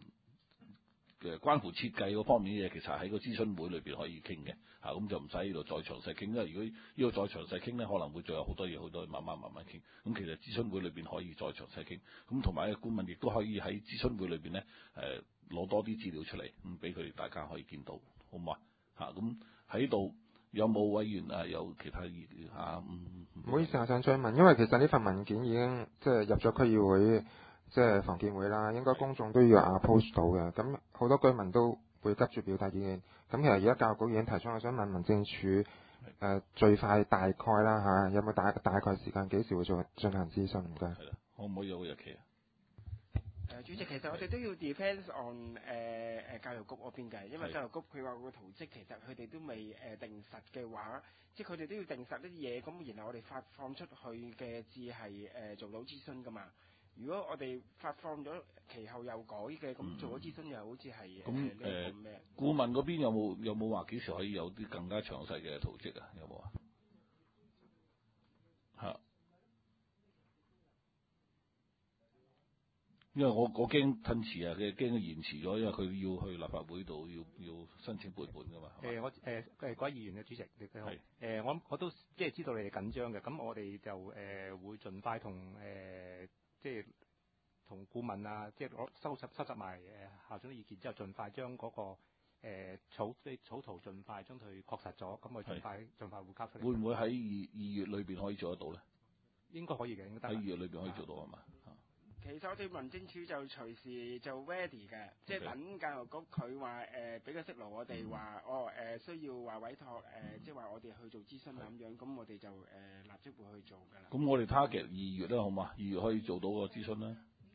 關乎設計嗰方面嘅嘢，其實喺個諮詢會裏邊可以傾嘅嚇，咁就唔使喺度再詳細傾，因為如果呢個再詳細傾咧，可能會仲有好多嘢，慢慢傾。咁其實諮詢會裏邊可以再詳細傾，咁同埋顧問亦都可以喺諮詢會裏邊咧攞多啲資料出嚟，咁俾佢哋大家可以見到，好唔好啊？嚇，咁喺度有冇委員有其他意見嚇？ 唔好意思，我想再問，因為其實呢份文件已經即係入咗區議會。即係房建會啦，應該公眾都要 approach 到嘅。咁好多居民都會急住表達意見。咁其實而家教育局已經提出，我想問民政處最快大概啦嚇，有冇大概時間幾時會進行諮詢？唔該。 係啦，可唔可以有個日期啊？ 主席，其實我哋都要 depends on 教育局嗰邊嘅，因為教育局佢話個圖則其實佢哋都未定實嘅話，即係佢哋都要定實一啲嘢，咁然後我哋發放出去嘅至係做到諮詢噶嘛。如果我哋發放咗，其後又改嘅，咁做咗諮詢又好似係呢個咩？ 顧問嗰邊有冇話幾時可以有啲更加詳細嘅圖則啊？有冇啊？嚇！因為我驚吞遲啊，驚佢延遲咗，因為佢要去立法會度要申請撥款噶嘛。 各位議員嘅主席，你好。我都即係知道你哋緊張嘅，咁我哋就會盡快同即係同顧問啊，即係攞收集埋校長嘅意見之後，盡快將嗰個草圖盡快將佢確實咗，咁我盡快會交出嚟。 會唔會喺二月裏邊可以做得到咧？ 應該可以嘅，應該得。 喺2月裏邊可以做到係嘛？ 其實我哋民政處就隨時就 ready 嘅，即係等教育局佢話俾個息路我哋話需要話委託即係話我哋去做諮詢咁樣，咁我哋就立即會去做㗎啦。 咁我哋 target 2月啦，好嘛？2月可以做到個諮詢啦。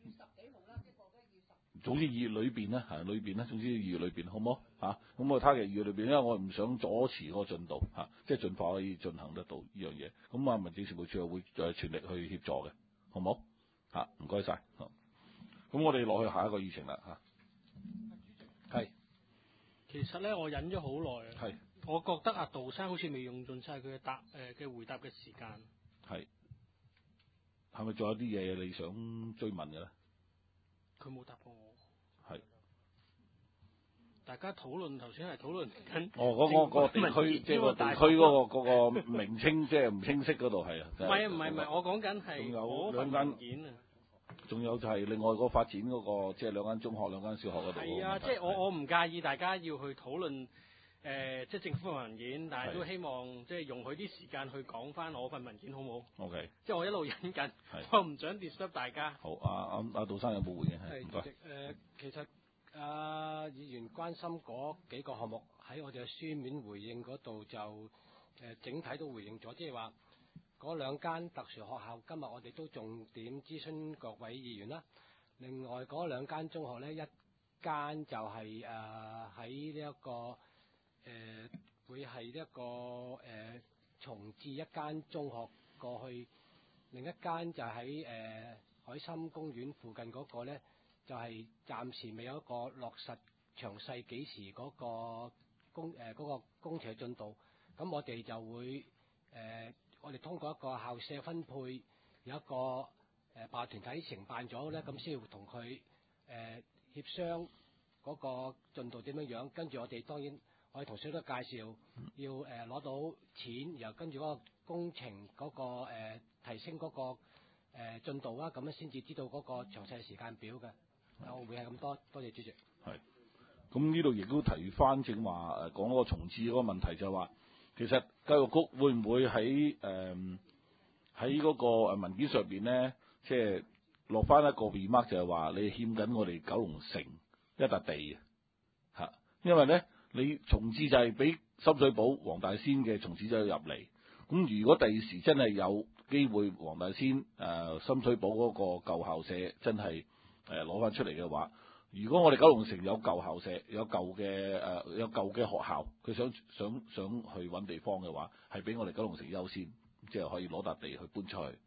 總之2月裏邊咧，裏邊咧，總之2月裏邊，好唔好嚇？咁我 target 2月裏邊，因為我唔想阻遲嗰個進度嚇，即係盡快可以進行得到呢樣嘢。咁啊，民政事務處會全力去協助嘅，好唔好？嚇，唔該晒。好，咁我哋落去下一個議程啦嚇。係。 其實咧，我忍咗好耐啊。係。我覺得阿杜生好似未用盡晒佢嘅回答嘅時間。 係。係咪仲有啲嘢你想追問嘅咧？ 佢冇答過我。 係。 大家討論頭先係討論緊。 嗰個地區即係個地區嗰個名稱即係唔清晰嗰度係啊。 唔係，我講緊係嗰份文件啊。 仲有就係另外嗰個發展嗰個，即係2間中學、2間小學嗰度。 係啊，即係我唔介意大家要去討論即係政府嘅文件，但係都希望即係容許啲時間去講翻我份文件，好唔好 ？OK。即係我一路忍緊，我唔想 disturb 大家。 好，阿杜生有冇回應？係，唔該。 其實議員關心嗰幾個項目喺我哋嘅書面回應嗰度就整體都回應咗，即係話嗰2間特殊學校，今日我哋都重點諮詢各位議員啦。另外嗰2間中學呢，一間就係喺呢一個會係一個重置一間中學過去，另一間就喺海心公園附近嗰個呢，就係暫時未有一個落實詳細幾時嗰個工程進度。咁我哋就會我哋通過一個校舍分配，有一個辦學團體承辦咗咧，咁先要同佢協商嗰個進度點樣樣。跟住我哋當然我哋同時都介紹要攞到錢，然後跟住嗰個工程嗰個提升嗰個進度啊，咁樣先至知道嗰個詳細時間表嘅。我會係咁多，多謝主席。 係。咁呢度亦都提翻正話講嗰個重置嗰個問題，就係話其實教育局會唔會喺嗰個文件上邊咧，即係落翻一個 remark，就係話你欠緊我哋九龍城一笪地嚇，因為咧你重置就係俾深水埗黃大仙嘅重置者入嚟，咁如果第時真係有機會黃大仙深水埗嗰個舊校舍真係攞翻出嚟嘅話，如果我哋九龍城有舊校舍，有舊嘅學校，佢想去揾地方嘅話，係俾我哋九龍城優先，即係可以攞笪地去搬出去，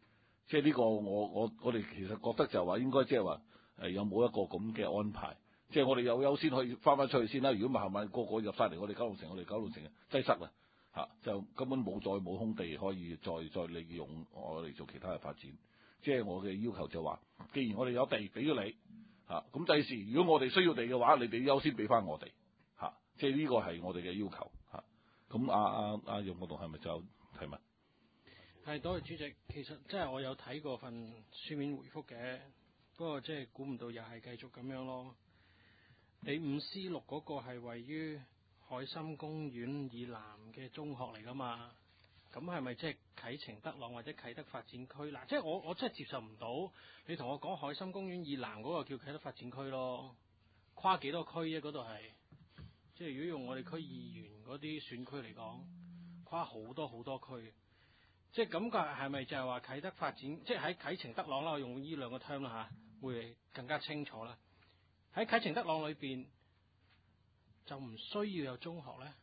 即係呢個我哋其實覺得就話應該即係話有冇一個咁嘅安排，即係我哋有優先可以翻出去先啦。如果唔係後晚個個入晒嚟我哋九龍城，我哋九龍城擠塞啦嚇，就根本冇空地可以再利用我哋做其他嘅發展。即係我嘅要求就話，既然我哋有地俾咗你嚇，咁第時如果我哋需要地嘅話，你哋優先俾翻我哋嚇，即係呢個係我哋嘅要求嚇。咁阿楊國棟係咪就有提問？ 係，多謝主席。其實即係我有睇過份書面回覆嘅，不過即係估唔到又係繼續咁樣咯。你5C6嗰個係位於海心公園以南嘅中學嚟㗎嘛？咁係咪即係啟晴德朗或者啟德發展區？嗱，即係我真係接受唔到你同我講海心公園以南嗰個叫啟德發展區咯，跨幾多區啫？嗰度係即係如果用我哋區議員嗰啲選區嚟講，跨好多區。即係感覺係咪就係話啟德發展，即係喺啟晴德朗啦，我用呢兩個 term 啦嚇，會更加清楚啦。喺啟晴德朗裏邊就唔需要有中學咧，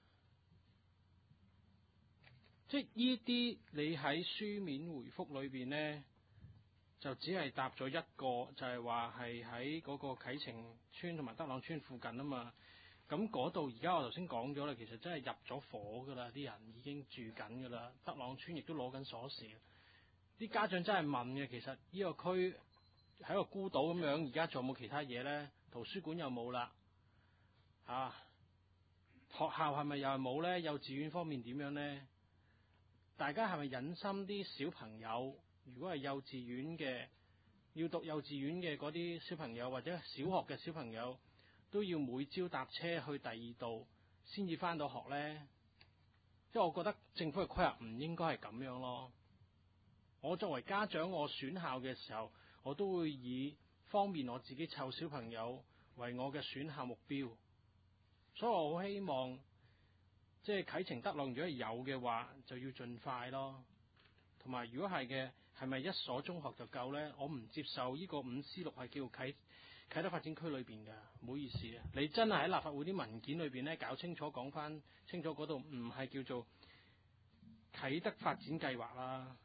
即係呢啲你喺書面回覆裏邊咧，就只係答咗一個，就係話係喺嗰個啟晴邨同埋德朗邨附近啊嘛。咁嗰度而家我頭先講咗啦，其實真係入咗伙㗎啦，啲人已經住緊㗎啦。德朗邨亦都攞緊鎖匙，啲家長真係問嘅，其實呢個區喺個孤島咁樣，而家仲有冇其他嘢咧？圖書館又冇啦，學校係咪又係冇咧？幼稚園方面點樣咧？大家係咪忍心啲小朋友，如果係幼稚園嘅，要讀幼稚園嘅嗰啲小朋友，或者小學嘅小朋友，都要每朝搭車去第二度先至返到學呢？即係我覺得政府嘅規劃唔應該係咁樣咯。我作為家長，我選校嘅時候，我都會以方便我自己湊小朋友為我嘅選校目標。所以我好希望，即係啟晴德朗如果係有嘅話，就要盡快咯。同埋如果係嘅，係咪一所中學就夠呢？我唔接受呢個5C6係叫啟德發展區裏邊㗎，唔好意思啊！你真係喺立法會啲文件裏邊咧，搞清楚講翻清楚嗰度唔係叫做啟德發展計劃啦。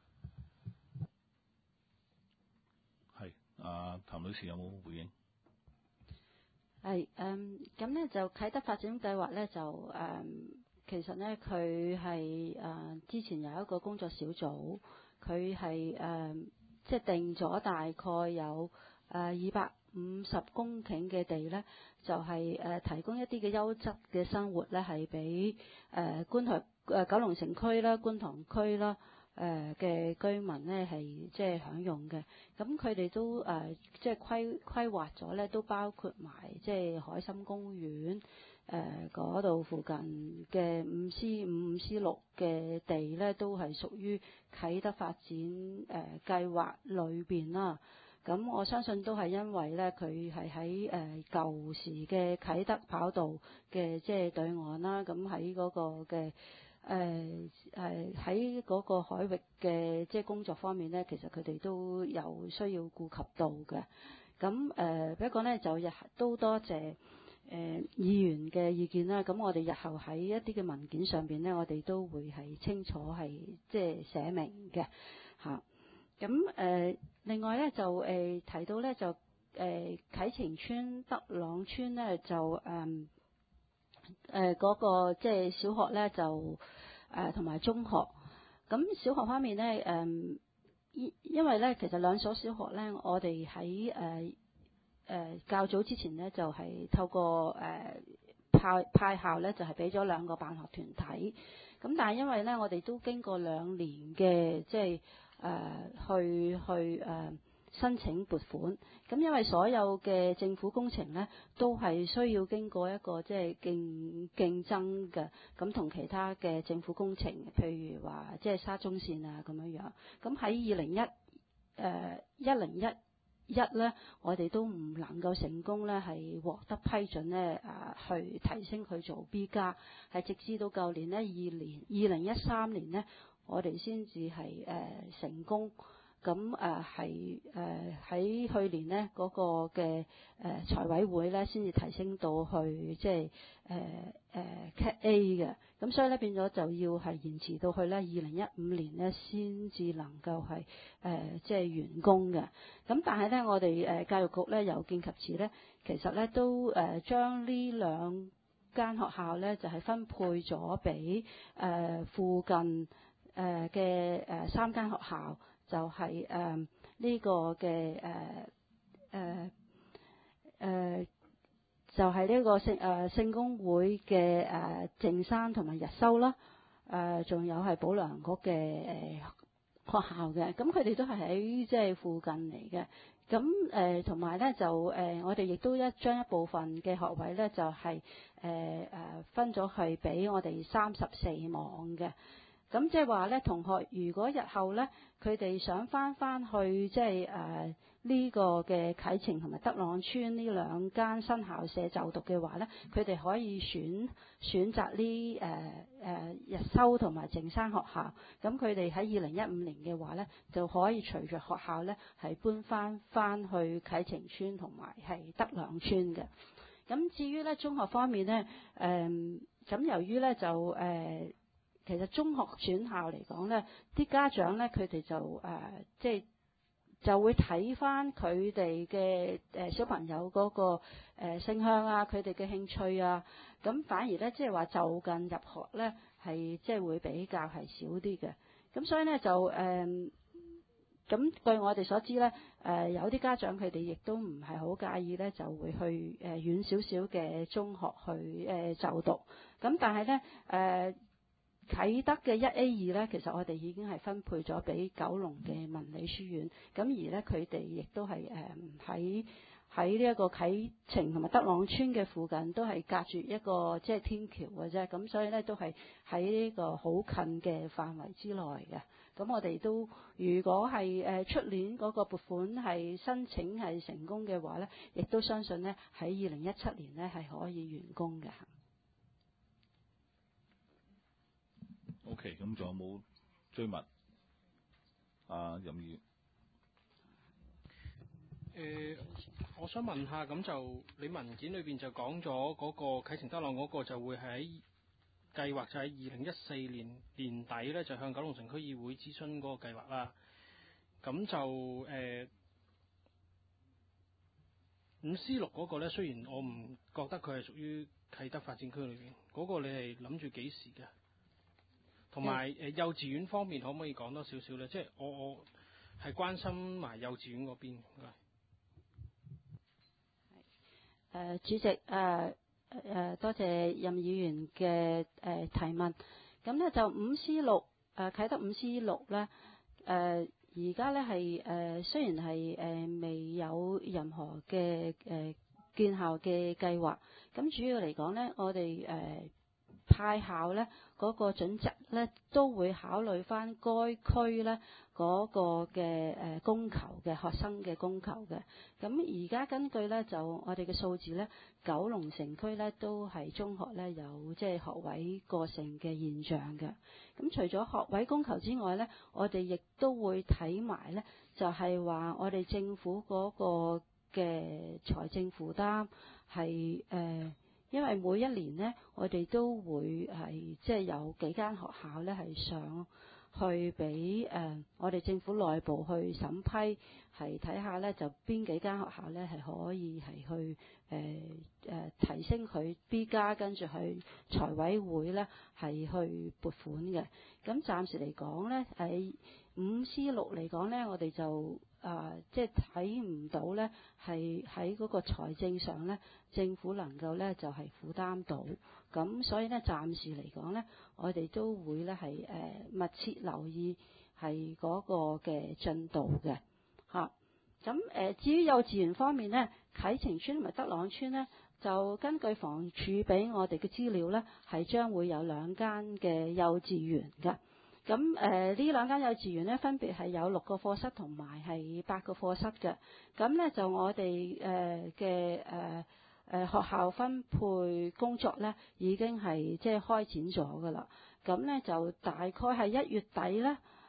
係，譚女士有冇回應？ 係咁咧就啟德發展計劃咧就其實咧佢係之前有一個工作小組，佢係即係定咗大概有250公頃嘅地咧，就係提供一啲嘅優質嘅生活咧，係俾九龍城區啦、觀塘區啦嘅居民咧係即係享用嘅。咁佢哋都即係規劃咗咧，都包括埋即係海心公園嗰度附近嘅5C6嘅地咧，都係屬於啟德發展計劃裏邊啦。咁我相信都係因為咧，佢係喺舊時嘅啟德跑道嘅即係對岸啦。咁喺嗰個嘅喺嗰個海域嘅即係工作方面咧，其實佢哋都有需要顧及到嘅。咁不過咧就日都多謝議員嘅意見啦。咁我哋日後喺一啲嘅文件上邊咧，我哋都會係清楚係即係寫明嘅嚇。咁另外咧就提到咧就啟晴邨、德朗邨咧就嗰個即係小學咧就同埋中學。咁小學方面咧因為咧其實兩所小學咧，我哋喺較早之前咧就係透過派校咧就係俾咗2個辦學團體。咁但係因為咧我哋都經過2年嘅即係去申請撥款，咁因為所有嘅政府工程咧都係需要經過一個即係競爭嘅，咁同其他嘅政府工程，譬如話即係沙中線啊咁樣樣。咁喺1011咧，我哋都唔能夠成功咧係獲得批准咧去提升佢做 B 加，係直至到舊年咧2013年咧，我哋先至係成功咁係喺去年呢嗰個嘅財委會咧先至提升到去即係Cat A 嘅，咁所以咧變咗就要係延遲到去咧2015年咧先至能夠係即係完工嘅。咁但係咧我哋教育局咧有見及此咧，其實咧都將呢兩間學校咧就係分配咗俾附近嘅3間學校，就係呢個嘅就係呢個聖公會嘅靜山同埋日修啦，仲有係保良局嘅學校嘅，咁佢哋都係喺即係附近嚟嘅。咁同埋咧就我哋亦都將一部分嘅學位咧就係分咗去俾我哋34網嘅。咁即係話咧，同學如果日後咧佢哋想翻去即係呢個嘅啟晴同埋德朗村呢兩間新校舍就讀嘅話咧，佢哋可以選擇呢日修同埋靜山學校。咁佢哋喺2015年嘅話咧，就可以隨着學校咧係搬翻去啟晴村同埋係德朗村嘅。咁至於咧中學方面咧，咁由於咧就其實中學選校嚟講咧，啲家長咧佢哋就即係就會睇翻佢哋嘅小朋友嗰個性向啊，佢哋嘅興趣啊，咁反而咧即係話就近入學咧係即係會比較係少啲嘅。咁所以咧就咁據我哋所知咧，有啲家長佢哋亦都唔係好介意咧，就會去遠少少嘅中學去就讀。咁但係咧啟德嘅1A2咧，其實我哋已經係分配咗俾九龍嘅文理書院，咁而咧佢哋亦都係喺呢一個啟晴同埋德朗村嘅附近，都係隔住一個即係天橋嘅啫，咁所以咧都係喺呢個好近嘅範圍之內嘅。咁我哋都如果係出年嗰個撥款係申請係成功嘅話咧，亦都相信咧喺2017年咧係可以完工嘅。 OK， 咁仲有冇追問？任議員。 我想問下，咁就你文件裏邊就講咗嗰個啟晴德朗嗰個就會喺計劃就喺2014年年底咧，就向九龍城區議會諮詢嗰個計劃啦。咁就5C6嗰個咧，雖然我唔覺得佢係屬於啟德發展區裏邊，嗰個你係諗住幾時嘅？同埋幼稚園方面可唔可以講多少少咧？即係我係關心埋幼稚園嗰邊。 主席多謝任議員嘅提問。咁咧就5C6啟德5C6咧而家咧係雖然係未有任何嘅建校嘅計劃，咁主要嚟講咧，我哋派校咧嗰個準則咧都會考慮翻該區咧嗰個嘅供求嘅學生嘅供求嘅。咁而家根據咧就我哋嘅數字咧，九龍城區咧都係中學咧有即係學位過剩嘅現象嘅。咁除咗學位供求之外咧，我哋亦都會睇埋咧，就係話我哋政府嗰個嘅財政負擔係因為每一年呢，我哋都會係即係有幾間學校咧係上去俾我哋政府內部去審批，係睇下咧就邊幾間學校咧係可以係去提升佢 B 加，跟住去財委會咧係去撥款嘅。咁暫時嚟講咧喺5C6嚟講咧，我哋就即係睇唔到咧，係喺嗰個財政上咧，政府能夠咧就係負擔到。咁所以咧，暫時嚟講咧，我哋都會咧係密切留意係嗰個嘅進度嘅嚇。咁至於幼稚園方面咧，啟晴村同埋德朗村咧，就根據房署俾我哋嘅資料咧，係將會有2間嘅幼稚園嘅。咁呢2間幼稚園咧，分別係有6個課室同埋係8個課室嘅。咁咧就我哋嘅學校分配工作咧，已經係即係開展咗噶啦。咁咧就大概係1月底咧，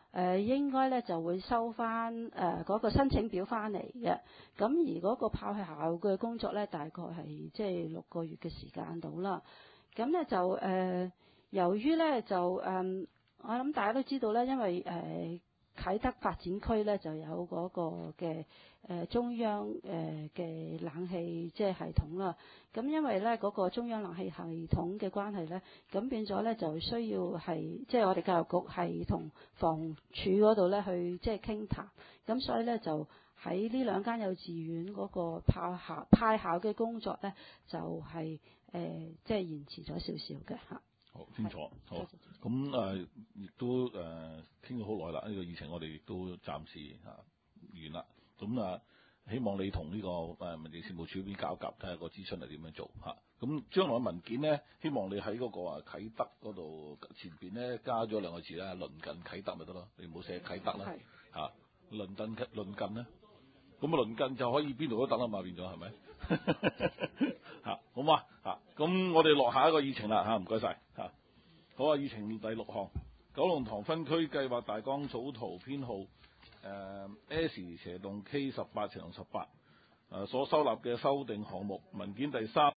應該咧就會收翻嗰個申請表翻嚟嘅。咁而嗰個炮校嘅工作咧，大概係即係6個月嘅時間到啦。咁咧就由於咧就我諗大家都知道咧，因為啟德發展區咧就有嗰個嘅中央嘅冷氣即係系統啦。咁因為咧嗰個中央冷氣系統嘅關係咧，咁變咗咧就需要係即係我哋教育局係同房署嗰度咧去即係傾談。咁所以咧就喺呢2間幼稚園嗰個派校嘅工作咧，就係即係延遲咗少少嘅嚇。 好清楚，好咁亦都傾咗好耐啦。呢個議程我哋亦都暫時完啦。咁希望你同呢個民政事務處嗰邊交夾，睇下個諮詢係點樣做嚇。咁將來嘅文件咧，希望你喺嗰個啟德嗰度前邊咧加咗2個字啦，鄰近啟德咪得咯，你唔好寫啟德啦嚇。鄰近咧，咁鄰近就可以邊度都得啦嘛，變咗係咪？嚇，好嘛嚇，咁我哋落下一個議程啦嚇，唔該晒嚇。好啊，議程第6項，九龍塘分區計劃大綱草圖編號S/K18/18所收納嘅修訂項目文件第3。